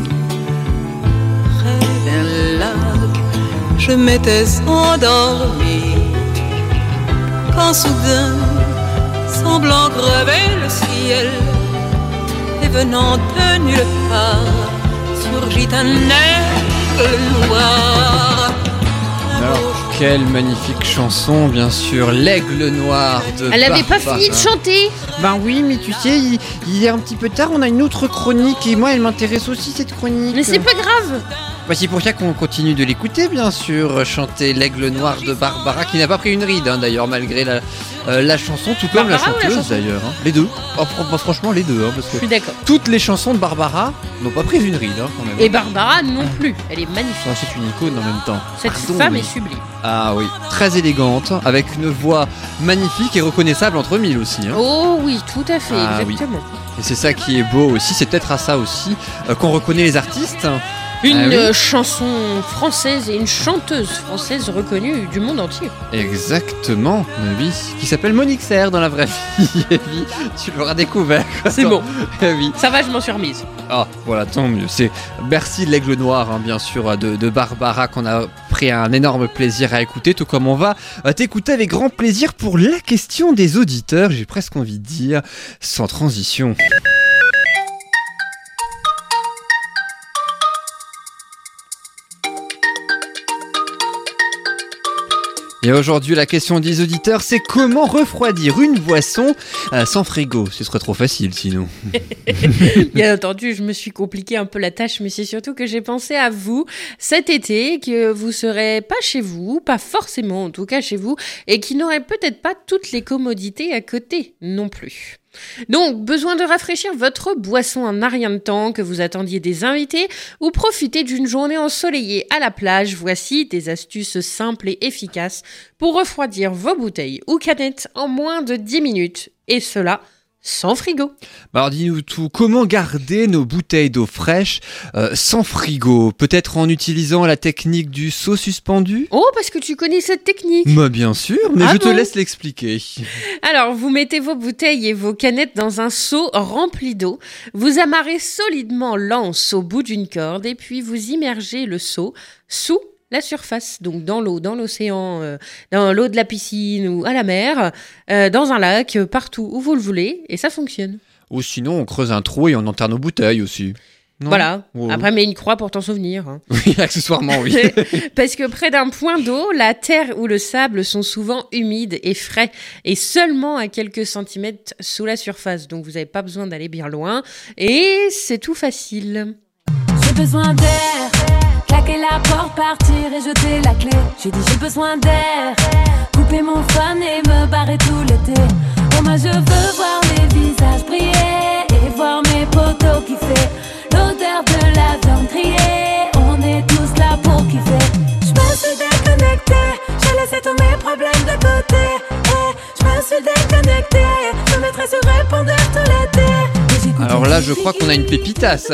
près d'un lac, je m'étais endormi, quand soudain, semblant crever le ciel, et venant de nulle part, surgit un aigle noir. Alors, quelle magnifique chanson, bien sûr, l'aigle noir de Elle avait pas Barbara. fini de chanter. Ben oui, mais tu sais, il est un petit peu tard, on a une autre chronique, et moi elle m'intéresse aussi cette chronique. Mais c'est pas grave. Bah, c'est pour ça qu'on continue de l'écouter, bien sûr, chanter l'aigle noir de Barbara, qui n'a pas pris une ride, hein, d'ailleurs, malgré la chanson, tout comme Barbara la ou la chanteuse, chanson d'ailleurs. hein. Les deux. Franchement, les deux, hein, parce Je que suis d'accord. toutes les chansons de Barbara n'ont pas pris une ride, hein, quand même. Et Barbara non plus. Elle est magnifique. Enfin, c'est une icône en même temps. Cette Pardon, femme oui. est sublime. Ah oui, très élégante, avec une voix magnifique et reconnaissable entre mille aussi. hein. Oh oui, tout à fait, Ah oui. exactement. Et c'est ça qui est beau aussi, c'est peut-être à ça aussi qu'on reconnaît les artistes. Une Ah oui. chanson française et une chanteuse française reconnue du monde entier. Exactement, oui, qui s'appelle Monique Serre dans la vraie vie. Eh oui, tu l'auras découvert. C'est Attends. bon. Eh oui. Ça va, je m'en suis remise. Ah, voilà, tant mieux. C'est Bercy de l'Aigle Noir, hein, bien sûr, de Barbara, qu'on a pris un énorme plaisir à écouter, tout comme on va t'écouter avec grand plaisir pour la question des auditeurs, j'ai presque envie de dire, sans transition. Et aujourd'hui, la question des auditeurs, c'est comment refroidir une boisson sans frigo. Ce serait trop facile sinon. Bien entendu, je me suis compliqué un peu la tâche, mais c'est surtout que j'ai pensé à vous cet été, que vous serez pas chez vous, pas forcément en tout cas chez vous, et qui n'aurez peut-être pas toutes les commodités à côté non plus. Donc, besoin de rafraîchir votre boisson en un rien de temps, que vous attendiez des invités ou profiter d'une journée ensoleillée à la plage, voici des astuces simples et efficaces pour refroidir vos bouteilles ou canettes en moins de 10 minutes, et cela sans frigo. Alors dis-nous tout, comment garder nos bouteilles d'eau fraîche sans frigo? Peut-être en utilisant la technique du seau suspendu? Oh, parce que tu connais cette technique. Bah bien sûr, mais Ah je te bon laisse l'expliquer. Alors, vous mettez vos bouteilles et vos canettes dans un seau rempli d'eau. Vous amarrez solidement l'anse au bout d'une corde et puis vous immergez le seau sous la surface, donc dans l'eau, dans l'océan, dans l'eau de la piscine ou à la mer, dans un lac, partout où vous le voulez, et ça fonctionne. Ou sinon, on creuse un trou et on enterre nos bouteilles aussi. Non? Voilà. Ouais. Après, mets une croix pour t'en souvenir. hein. Oui, accessoirement, oui. Parce que près d'un point d'eau, la terre ou le sable sont souvent humides et frais, et seulement à quelques centimètres sous la surface. Donc vous n'avez pas besoin d'aller bien loin, et c'est tout facile. J'ai besoin d'air, claquer la porte, partir et jeter la clé. J'ai dit j'ai besoin d'air, couper mon fun et me barrer tout l'été. Oh moi je veux voir les visages briller et voir mes potos kiffer. L'odeur de la viande grillée, on est tous là pour kiffer. Je me suis déconnectée, j'ai laissé tous mes problèmes de côté. Je me suis déconnectée, je mettrai sur répondeur tout l'été. Et j'ai Alors là, je crois qu'on a une pépitas.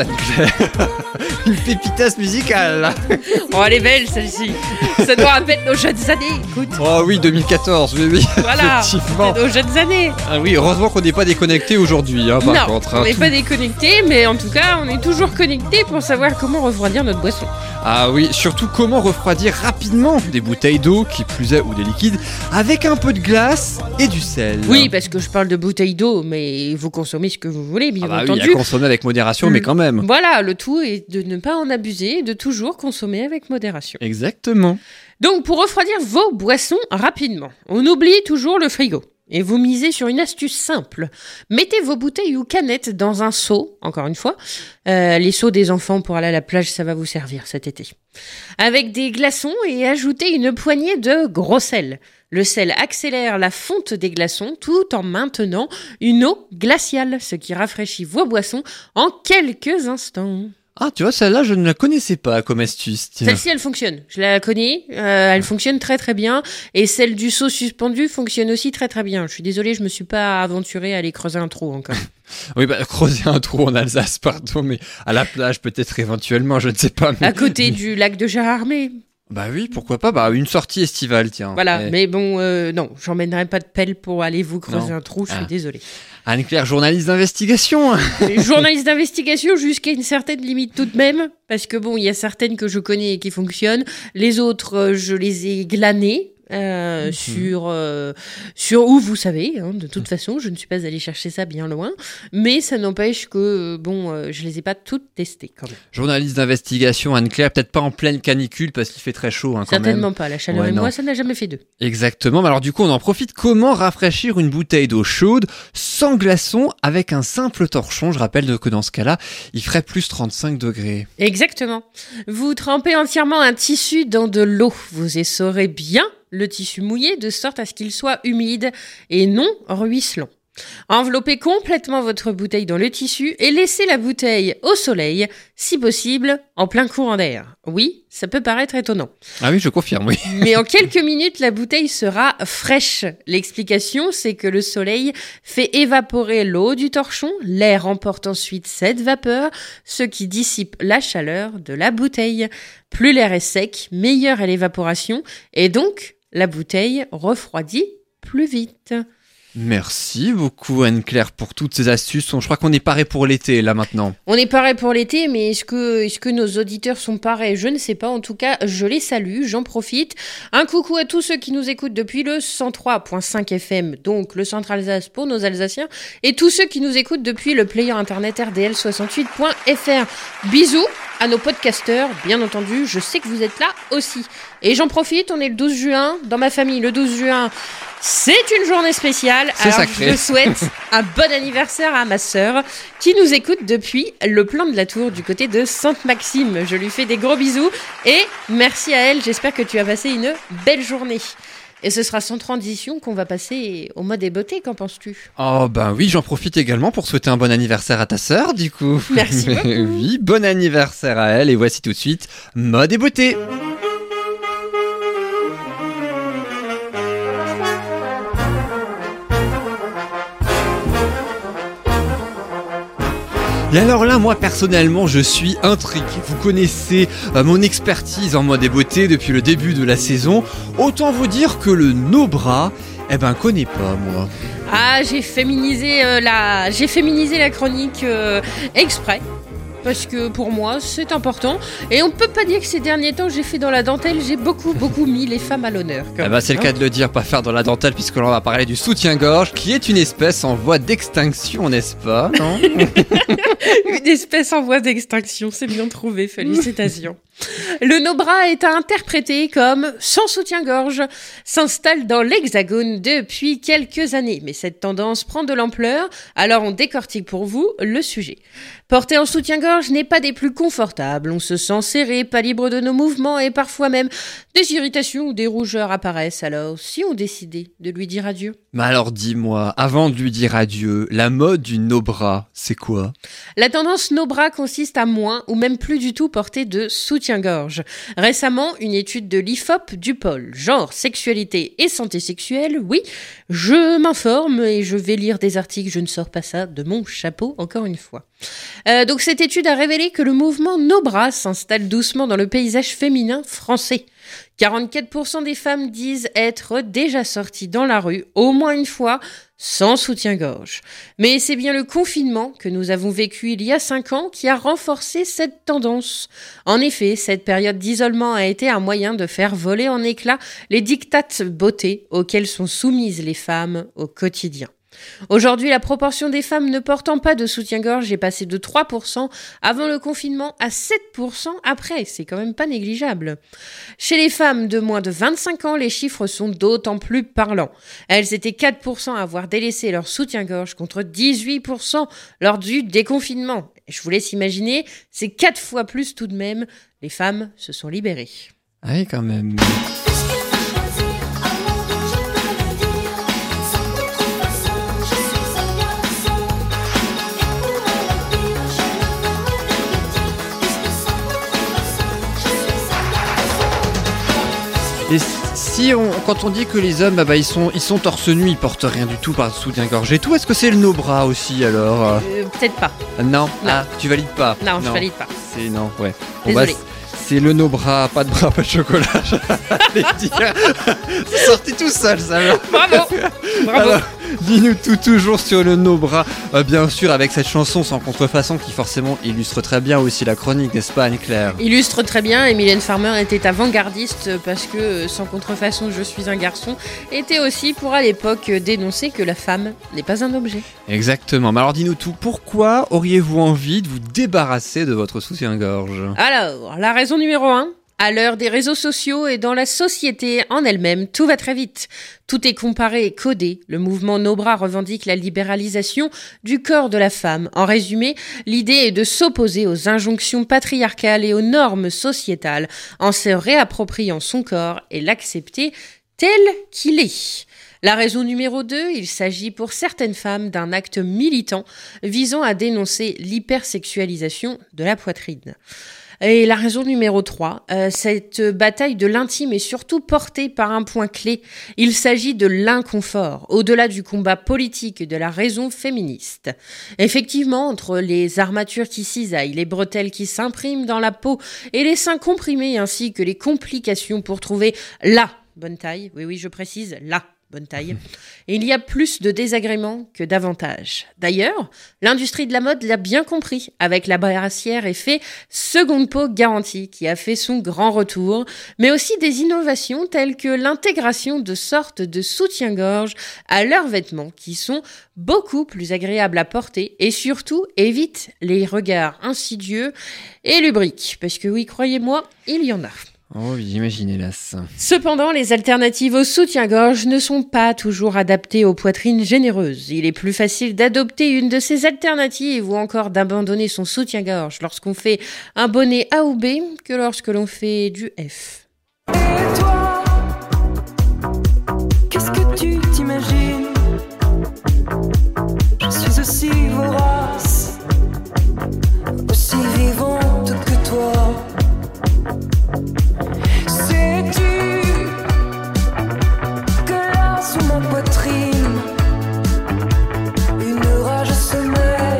Une pépitas musicale, là. Oh, elle est belle, celle-ci. Ça nous rappelle nos jeunes années, écoute. Oh oui, 2014, oui, Voilà, effectivement. c'est nos jeunes années. Ah oui, heureusement qu'on n'est pas déconnecté aujourd'hui, hein, par Non, contre. on hein, n'est tout- pas déconnectés, mais en tout cas, on est toujours connectés pour savoir comment refroidir notre boisson. Ah oui, surtout comment refroidir rapidement des bouteilles d'eau, qui plus est, ou des liquides, avec un peu de glace et du sel. Oui, parce que je parle de bouteilles d'eau, mais vous consommez ce que vous voulez, bien Ah bah oui, entendu. à consommer avec modération, mais quand même. Voilà, le tout est de ne pas en abuser et de toujours consommer avec modération. Exactement. Donc, pour refroidir vos boissons rapidement, on oublie toujours le frigo. Et vous misez sur une astuce simple. Mettez vos bouteilles ou canettes dans un seau, encore une fois. Les seaux des enfants pour aller à la plage, ça va vous servir cet été. Avec des glaçons et ajoutez une poignée de gros sel. Le sel accélère la fonte des glaçons tout en maintenant une eau glaciale, ce qui rafraîchit vos boissons en quelques instants. Ah, tu vois, celle-là, je ne la connaissais pas comme astuce. Tiens. Celle-ci, elle fonctionne. Je la connais. Elle fonctionne très très bien. Et celle du seau suspendu fonctionne aussi très très bien. Je suis désolée, je me suis pas aventurée à aller creuser un trou encore. Oui, bah, creuser un trou en Alsace, pardon, mais à la plage, peut-être éventuellement, je ne sais pas. Mais... À côté du lac de Gérardmer. Bah oui, pourquoi pas. Bah, une sortie estivale, tiens. Voilà. Eh. Mais bon, non, j'emmènerai pas de pelle pour aller vous creuser Non. un trou. Je suis Ah. désolée. Anne-Claire, journaliste d'investigation. Journaliste d'investigation jusqu'à une certaine limite tout de même. Parce que bon, il y a certaines que je connais et qui fonctionnent. Les autres, je les ai glanées. Sur où vous savez, hein, de toute façon, je ne suis pas allée chercher ça bien loin, mais ça n'empêche que je les ai pas toutes testées quand même. Journaliste d'investigation, Anne-Claire, peut-être pas en pleine canicule parce qu'il fait très chaud hein, quand Certainement même. pas, la chaleur Ouais, et non. moi, ça n'a jamais fait deux. Exactement. Mais alors du coup, on en profite. Comment rafraîchir une bouteille d'eau chaude sans glaçons avec un simple torchon? Je rappelle que dans ce cas-là, il ferait plus 35 degrés. Exactement. Vous trempez entièrement un tissu dans de l'eau. Vous essorez bien le tissu mouillé de sorte à ce qu'il soit humide et non ruisselant. Enveloppez complètement votre bouteille dans le tissu et laissez la bouteille au soleil, si possible en plein courant d'air. Oui, ça peut paraître étonnant. Ah oui, je confirme, oui. Mais en quelques minutes, la bouteille sera fraîche. L'explication, c'est que le soleil fait évaporer l'eau du torchon, l'air emporte ensuite cette vapeur, ce qui dissipe la chaleur de la bouteille. Plus l'air est sec, meilleure est l'évaporation, et donc la bouteille refroidit plus vite. Merci beaucoup Anne-Claire pour toutes ces astuces. Je crois qu'on est paré pour l'été là maintenant. On est paré pour l'été, mais est-ce que nos auditeurs sont pareils? Je ne sais pas. En tout cas, je les salue, j'en profite. Un coucou à tous ceux qui nous écoutent depuis le 103.5 FM, donc le Centre Alsace pour nos Alsaciens, et tous ceux qui nous écoutent depuis le player internet rdl68.fr. Bisous à nos podcasteurs, bien entendu, je sais que vous êtes là aussi. Et j'en profite, on est le 12 juin, dans ma famille, le 12 juin, c'est une journée spéciale. C'est alors sacré. je souhaite un bon anniversaire à ma sœur qui nous écoute depuis le plan de la Tour du côté de Sainte-Maxime. Je lui fais des gros bisous et merci à elle, j'espère que tu as passé une belle journée. Et ce sera sans transition qu'on va passer au mode et beauté, qu'en penses-tu? Oh ben oui, j'en profite également pour souhaiter un bon anniversaire à ta sœur du coup. Merci beaucoup. Oui, bon anniversaire à elle et voici tout de suite mode et beauté. Et alors là, moi personnellement, je suis intrigué. Vous connaissez mon expertise en mode et beauté depuis le début de la saison. Autant vous dire que le no-bras, connais pas moi. Ah, j'ai féminisé la chronique exprès. Parce que pour moi, c'est important. Et on peut pas dire que ces derniers temps, j'ai fait dans la dentelle, j'ai beaucoup mis les femmes à l'honneur. C'est le cas de le dire, pas faire dans la dentelle, puisque l'on va parler du soutien-gorge, qui est une espèce en voie d'extinction, n'est-ce pas, non? Une espèce en voie d'extinction, c'est bien trouvé, félicitations. Le no-bras est interprété comme sans soutien-gorge, s'installe dans l'Hexagone depuis quelques années. Mais cette tendance prend de l'ampleur, alors on décortique pour vous le sujet. Porter en soutien-gorge n'est pas des plus confortables, on se sent serré, pas libre de nos mouvements et parfois même des irritations ou des rougeurs apparaissent. Alors, si on décidait de lui dire adieu? Mais alors dis-moi, avant de lui dire adieu, la mode du no-bras, c'est quoi? La tendance no-bras consiste à moins ou même plus du tout porter de soutien-gorge. soutien-gorge. Récemment, une étude de l'IFOP du pôle genre, sexualité et santé sexuelle, oui, je m'informe et je vais lire des articles, je ne sors pas ça de mon chapeau, encore une fois. Donc cette étude a révélé que le mouvement No Bras s'installe doucement dans le paysage féminin français. 44% des femmes disent être déjà sorties dans la rue au moins une fois sans soutien-gorge. Mais c'est bien le confinement que nous avons vécu il y a 5 ans qui a renforcé cette tendance. En effet, cette période d'isolement a été un moyen de faire voler en éclats les diktats beauté auxquels sont soumises les femmes au quotidien. Aujourd'hui, la proportion des femmes ne portant pas de soutien-gorge est passée de 3% avant le confinement à 7% après. C'est quand même pas négligeable. Chez les femmes de moins de 25 ans, les chiffres sont d'autant plus parlants. Elles étaient 4% à avoir délaissé leur soutien-gorge contre 18% lors du déconfinement. Je vous laisse imaginer, c'est 4 fois plus tout de même. Les femmes se sont libérées. Ah oui, quand même. Et quand on dit que les hommes, ils sont torse nu, ils portent rien du tout par le soutien-gorge et tout, est-ce que c'est le no-bras aussi alors Peut-être pas. Non. Ah, tu valides pas. Non, je valide pas. C'est non, ouais. Désolé. C'est le no-bras, pas de bras, pas de chocolat. J'allais dire. C'est sorti tout seul, ça. Bravo. Alors, dis-nous tout toujours sur le no-bras, bien sûr avec cette chanson sans contrefaçon qui forcément illustre très bien aussi la chronique, n'est-ce pas Anne-Claire ? Illustre très bien, et Mylène Farmer était avant-gardiste parce que sans contrefaçon je suis un garçon était aussi pour à l'époque dénoncer que la femme n'est pas un objet. Exactement, mais alors dis-nous tout, pourquoi auriez-vous envie de vous débarrasser de votre soutien-gorge ? Alors, la raison numéro 1. À l'heure des réseaux sociaux et dans la société en elle-même, tout va très vite. Tout est comparé et codé. Le mouvement No Bras revendique la libéralisation du corps de la femme. En résumé, l'idée est de s'opposer aux injonctions patriarcales et aux normes sociétales en se réappropriant son corps et l'accepter tel qu'il est. La raison numéro 2, il s'agit pour certaines femmes d'un acte militant visant à dénoncer l'hypersexualisation de la poitrine. Et la raison numéro 3, cette bataille de l'intime est surtout portée par un point clé. Il s'agit de l'inconfort, au-delà du combat politique et de la raison féministe. Effectivement, entre les armatures qui cisaillent, les bretelles qui s'impriment dans la peau et les seins comprimés ainsi que les complications pour trouver la bonne taille, oui je précise, la bonne taille. Et il y a plus de désagréments que d'avantages. D'ailleurs, l'industrie de la mode l'a bien compris avec la brassière effet seconde peau garantie qui a fait son grand retour, mais aussi des innovations telles que l'intégration de sortes de soutien-gorge à leurs vêtements qui sont beaucoup plus agréables à porter et surtout évitent les regards insidieux et lubriques. Parce que oui, croyez-moi, il y en a. Oh oui, j'imagine, hélas. Cependant, les alternatives au soutien-gorge ne sont pas toujours adaptées aux poitrines généreuses. Il est plus facile d'adopter une de ces alternatives ou encore d'abandonner son soutien-gorge lorsqu'on fait un bonnet A ou B que lorsque l'on fait du F. Et toi, qu'est-ce que tu t'imagines ? Je suis aussi vorace, aussi vivante que toi. Sais-tu que là sous ma poitrine, une rage sommeille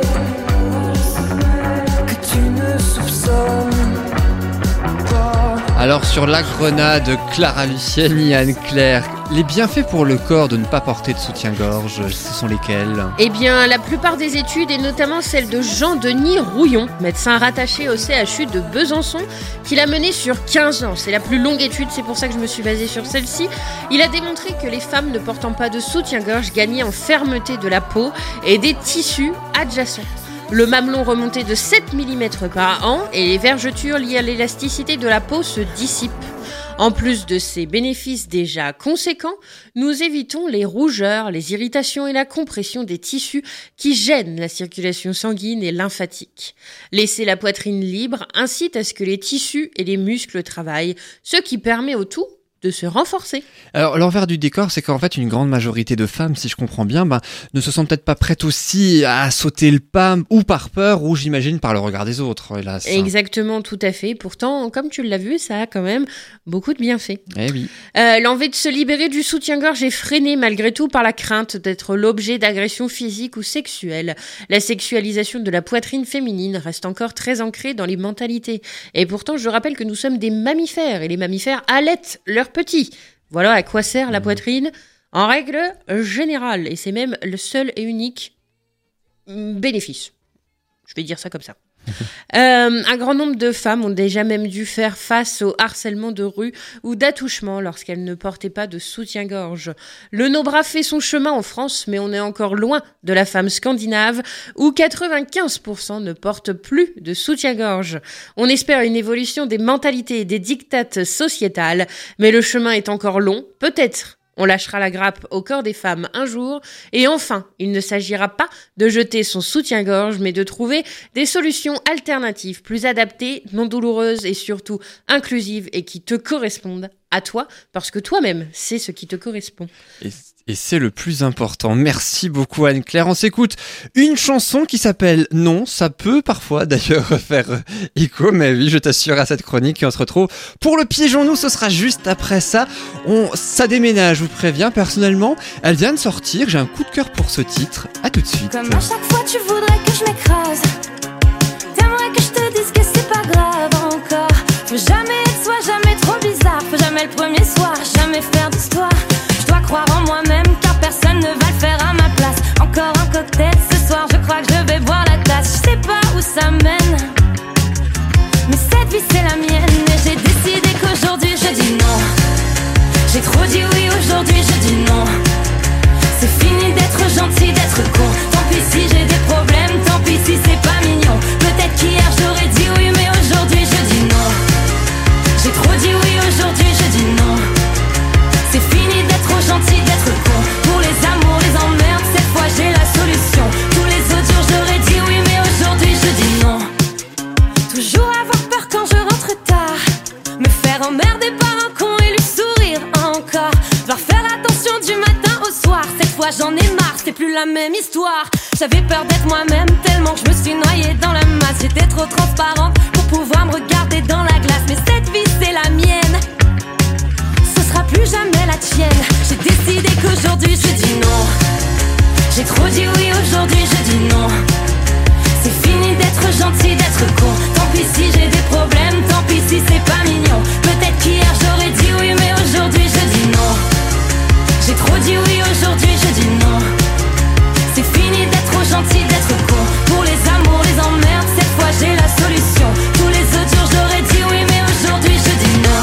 que tu ne soupçonnes pas. Alors sur la grenade, Clara Luciani, Anne-Claire, les bienfaits pour le corps de ne pas porter de soutien-gorge, ce sont lesquels ? Eh bien, la plupart des études, et notamment celle de Jean-Denis Rouillon, médecin rattaché au CHU de Besançon, qu'il a menée sur 15 ans. C'est la plus longue étude, c'est pour ça que je me suis basée sur celle-ci. Il a démontré que les femmes ne portant pas de soutien-gorge gagnaient en fermeté de la peau et des tissus adjacents. Le mamelon remontait de 7 mm par an et les vergetures liées à l'élasticité de la peau se dissipent. En plus de ces bénéfices déjà conséquents, nous évitons les rougeurs, les irritations et la compression des tissus qui gênent la circulation sanguine et lymphatique. Laisser la poitrine libre incite à ce que les tissus et les muscles travaillent, ce qui permet au tout de se renforcer. Alors l'envers du décor, c'est qu'en fait une grande majorité de femmes, si je comprends bien, ne se sentent peut-être pas prêtes aussi à sauter le pas, ou par peur, ou j'imagine par le regard des autres, hélas. Exactement, tout à fait. Pourtant, comme tu l'as vu, ça a quand même beaucoup de bienfaits. Eh oui. L'envie de se libérer du soutien-gorge est freinée malgré tout par la crainte d'être l'objet d'agressions physiques ou sexuelles. La sexualisation de la poitrine féminine reste encore très ancrée dans les mentalités. Et pourtant, je rappelle que nous sommes des mammifères, et les mammifères allaitent leurs petits. Voilà à quoi sert la poitrine en règle générale. Et c'est même le seul et unique bénéfice. Je vais dire ça comme ça. Un grand nombre de femmes ont déjà même dû faire face au harcèlement de rue ou d'attouchement lorsqu'elles ne portaient pas de soutien-gorge. Le no-bra fait son chemin en France, mais on est encore loin de la femme scandinave où 95% ne portent plus de soutien-gorge. On espère une évolution des mentalités et des dictates sociétales, mais le chemin est encore long, peut-être. On lâchera la grappe au corps des femmes un jour. Et enfin, il ne s'agira pas de jeter son soutien-gorge, mais de trouver des solutions alternatives, plus adaptées, non douloureuses et surtout inclusives et qui te correspondent à toi, parce que toi-même, c'est ce qui te correspond. Et c'est le plus important. Merci beaucoup Anne-Claire. On s'écoute une chanson qui s'appelle Non. Ça peut parfois d'ailleurs faire écho, mais oui, je t'assure à cette chronique. Et on se retrouve pour le Piégeons-nous. Ce sera juste après ça. Ça déménage, je vous préviens. Personnellement, elle vient de sortir. J'ai un coup de cœur pour ce titre. À tout de suite. Comme à chaque fois tu voudrais que je m'écrase, t'aimerais que je te dise que c'est pas grave encore. Faut jamais être soi, jamais trop bizarre. Faut jamais le premier soir, jamais faire d'histoire. Je dois croire en moi-même car personne ne va le faire à ma place. Encore un cocktail ce soir, je crois que je vais boire la tasse. Je sais pas où ça mène, mais cette vie c'est la mienne. Et j'ai décidé qu'aujourd'hui je dis non. J'ai trop dit oui, aujourd'hui je dis non. C'est fini d'être gentil, d'être con. Tant pis si j'ai des problèmes, tant pis si c'est pas mignon. Peut-être qu'hier j'aurais dit oui, mais aujourd'hui je dis non. J'ai trop dit oui, aujourd'hui je dis non. C'est fini d'être gentil, d'être con. Pour les amours, les emmerdes, cette fois j'ai la solution. Tous les autres jours j'aurais dit oui, mais aujourd'hui je dis non. Toujours avoir peur quand je rentre tard, me faire emmerder par un con et lui sourire encore. Devoir faire attention du matin au soir. Cette fois j'en ai marre, c'est plus la même histoire. J'avais peur d'être moi-même tellement que je me suis noyée dans la masse. J'étais trop transparente pour pouvoir me regarder dans la glace. Mais cette vie c'est la mienne, ce sera plus jamais la tienne. J'ai décidé qu'aujourd'hui je dis non. J'ai trop dit oui, aujourd'hui je dis non. C'est fini d'être gentil, d'être con. Tant pis si j'ai des problèmes, tant pis si c'est pas mignon. Peut-être qu'hier j'aurais dit oui, mais aujourd'hui je dis non. J'ai trop dit oui, aujourd'hui je dis non. C'est fini d'être gentil, d'être con. Pour les amours, les emmerdes, cette fois j'ai la solution. Tous les autres jours j'aurais dit oui, mais aujourd'hui je dis non.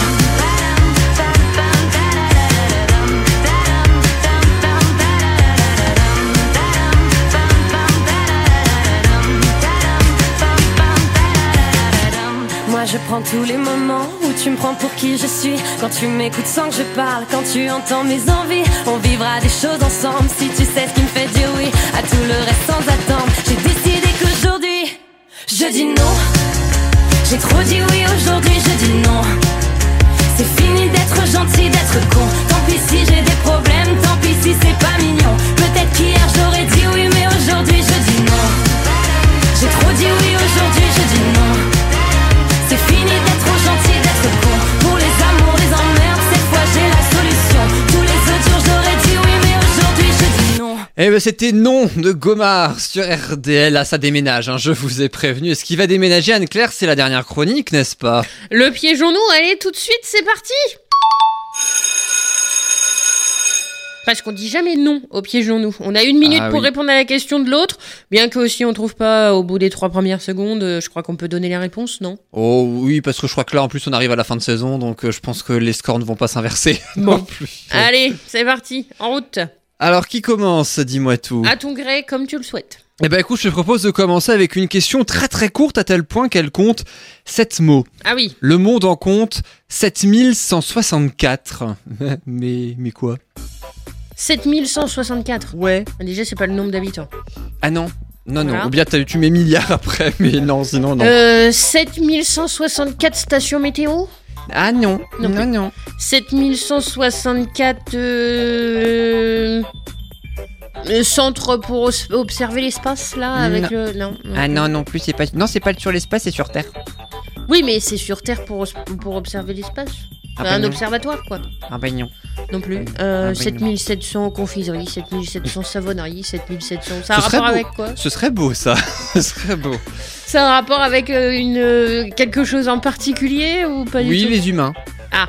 Moi je prends tous les moments où tu me prends pour qui je suis. Quand tu m'écoutes sans que je parle, quand tu entends mes envies. On vivra des choses ensemble si tu sais ce qui me fait dire oui à tout le reste sans attendre. J'ai décidé qu'aujourd'hui je dis non. J'ai trop dit oui, aujourd'hui je dis non. C'est fini d'être gentil, d'être con. Tant pis si j'ai des problèmes, tant pis si c'est pas mignon. Peut-être qu'hier j'aurais dit oui, mais aujourd'hui je dis non. J'ai trop dit oui, aujourd'hui je dis non. C'est fini d'être gentil, d'être con. Pour les amours, les emmerdes, cette fois j'ai la solution. Tous les autres jours j'aurais dit oui, mais aujourd'hui je dis non. Eh ben c'était Non de Gomard sur RDL. Là ça déménage, hein, je vous ai prévenu. Et ce qui va déménager Anne-Claire, c'est la dernière chronique, n'est-ce pas? Le Piégeons-nous, allez tout de suite, c'est parti. Parce qu'on dit jamais non au Piégeons-nous. On a 1 minute pour répondre à la question de l'autre, bien que aussi on trouve pas au bout des 3 premières secondes, je crois qu'on peut donner les réponses, non? Oh oui, parce que je crois que là en plus on arrive à la fin de saison, donc je pense que les scores ne vont pas s'inverser. Bon, non plus. Allez, c'est parti, en route. Alors qui commence? Dis-moi tout. À ton gré, comme tu le souhaites. Eh ben écoute, je te propose de commencer avec une question très très courte à tel point qu'elle compte 7 mots. Ah oui. Le monde en compte 7164. Mais quoi? 7164. Ouais. Déjà, c'est pas le nombre d'habitants. Ah non. Non, Voilà. non, ou bien tu mets milliards après, mais non, sinon non. 7164 stations météo? Ah non, Non plus. non. 7164 centres pour observer l'espace là avec Non. le non. Ah non plus, c'est pas sur l'espace, c'est sur Terre. Oui, mais c'est sur Terre pour observer l'espace. Ah Un non. observatoire quoi. Ah bah non. Non plus. bah 7700 confiseries, 7700 savonneries, 7700. Ça a Ce un serait rapport beau. avec quoi? Ce serait beau ça. Ce serait beau. Ça a un rapport avec quelque chose en particulier ou pas du Oui, tout? les humains. Ah.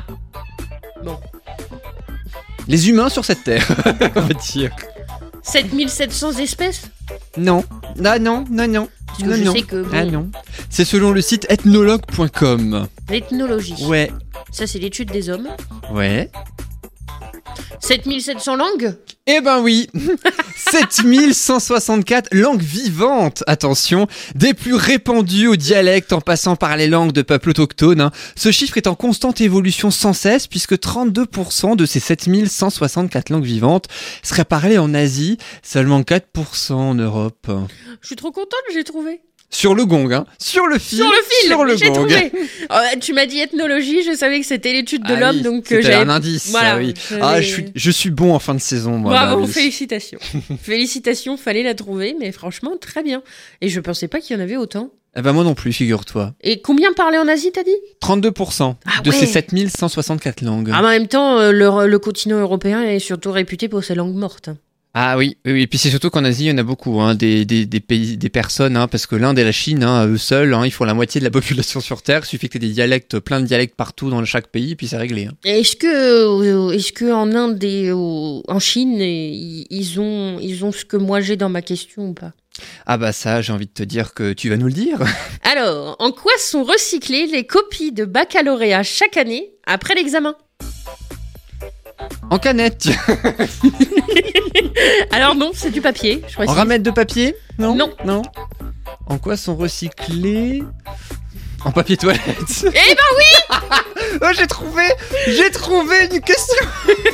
Les humains sur cette Terre, on va dire. 7700 espèces? Non. Ah non. Parce que je sais que bon, Ah non. C'est selon le site ethnologue.com. l'ethnologie. Ouais. Ça c'est l'étude des hommes. Ouais. 7700 langues? Eh ben oui 7164 langues vivantes, attention, des plus répandues aux dialectes en passant par les langues de peuples autochtones. Hein. Ce chiffre est en constante évolution sans cesse puisque 32% de ces 7164 langues vivantes seraient parlées en Asie, seulement 4% en Europe. Je suis trop contente, j'ai trouvé. Sur le gong, hein. Sur le fil. Sur le fil, Sur le j'ai gong. trouvé. Tu m'as dit ethnologie, je savais que c'était l'étude de Ah l'homme, oui, donc c'était j'avais un indice. Voilà, Ah oui. j'avais- Ah, je suis bon en fin de saison, moi. Bravo, bah oui. félicitations. Félicitations, fallait la trouver, mais franchement, très bien. Et je pensais pas qu'il y en avait autant. Eh ben moi non plus, figure-toi. Et combien parlaient en Asie, t'as dit? 32% Ah de ouais. ces 7164 langues. Ah, mais en même temps, le continent européen est surtout réputé pour ses langues mortes. Ah oui. Et puis c'est surtout qu'en Asie, il y en a beaucoup, hein, des pays, des personnes, hein, parce que l'Inde et la Chine, hein, eux seuls, hein, ils font la moitié de la population sur Terre. Il suffit que t'aies des dialectes, plein de dialectes partout dans chaque pays, puis c'est réglé. Hein. Et est-ce que en Inde et en Chine, ils ont ce que moi j'ai dans ma question ou pas? Ah bah ça, j'ai envie de te dire que tu vas nous le dire. Alors, en quoi sont recyclées les copies de baccalauréat chaque année après l'examen? En canette. Alors non, c'est du papier, je En précise. ramette de papier? Non. Non. En quoi sont recyclés? En papier toilette. Eh ben oui. Oh, j'ai trouvé une question.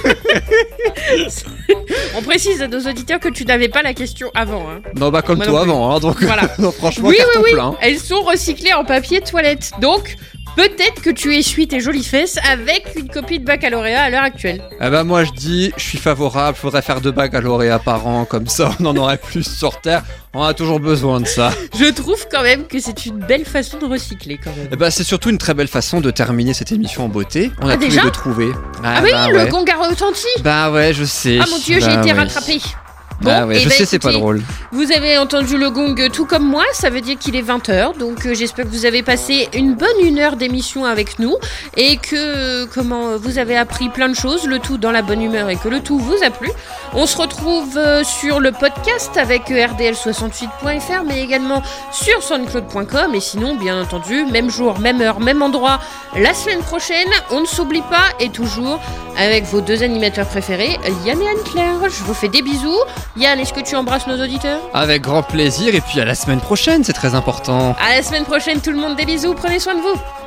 On précise à nos auditeurs que tu n'avais pas la question avant. Hein. Non bah comme Moi toi non plus. avant, hein, donc Voilà. non, franchement Oui, carton oui, oui. plein. Elles sont recyclées en papier toilette. Donc, peut-être que tu essuies tes jolies fesses avec une copie de baccalauréat à l'heure actuelle. Ah bah moi je dis, je suis favorable, faudrait faire 2 baccalauréats par an, comme ça on en aurait plus sur Terre, on a toujours besoin de ça. Je trouve quand même que c'est une belle façon de recycler quand même. Et bah c'est surtout une très belle façon de terminer cette émission en beauté, on a Ah, tous les déjà deux trouvé. Ah oui, bah le ouais. gong a retenti. Bah ouais, je sais. Ah mon dieu, j'ai Bah été ouais. rattrapée. Bah Bon, ouais, eh je ben, sais, c'est pas écoutez, drôle. Vous avez entendu le gong tout comme moi, ça veut dire qu'il est 20h, donc j'espère que vous avez passé une bonne 1 heure d'émission avec nous et que vous avez appris plein de choses, le tout dans la bonne humeur et que le tout vous a plu. On se retrouve sur le podcast avec rdl68.fr mais également sur soundcloud.com et sinon bien entendu, même jour, même heure, même endroit, la semaine prochaine, on ne s'oublie pas et toujours avec vos 2 animateurs préférés, Yann et Anne-Claire. Je vous fais des bisous. Yann, est-ce que tu embrasses nos auditeurs? Avec grand plaisir, et puis à la semaine prochaine, c'est très important. À la semaine prochaine tout le monde, des bisous, prenez soin de vous.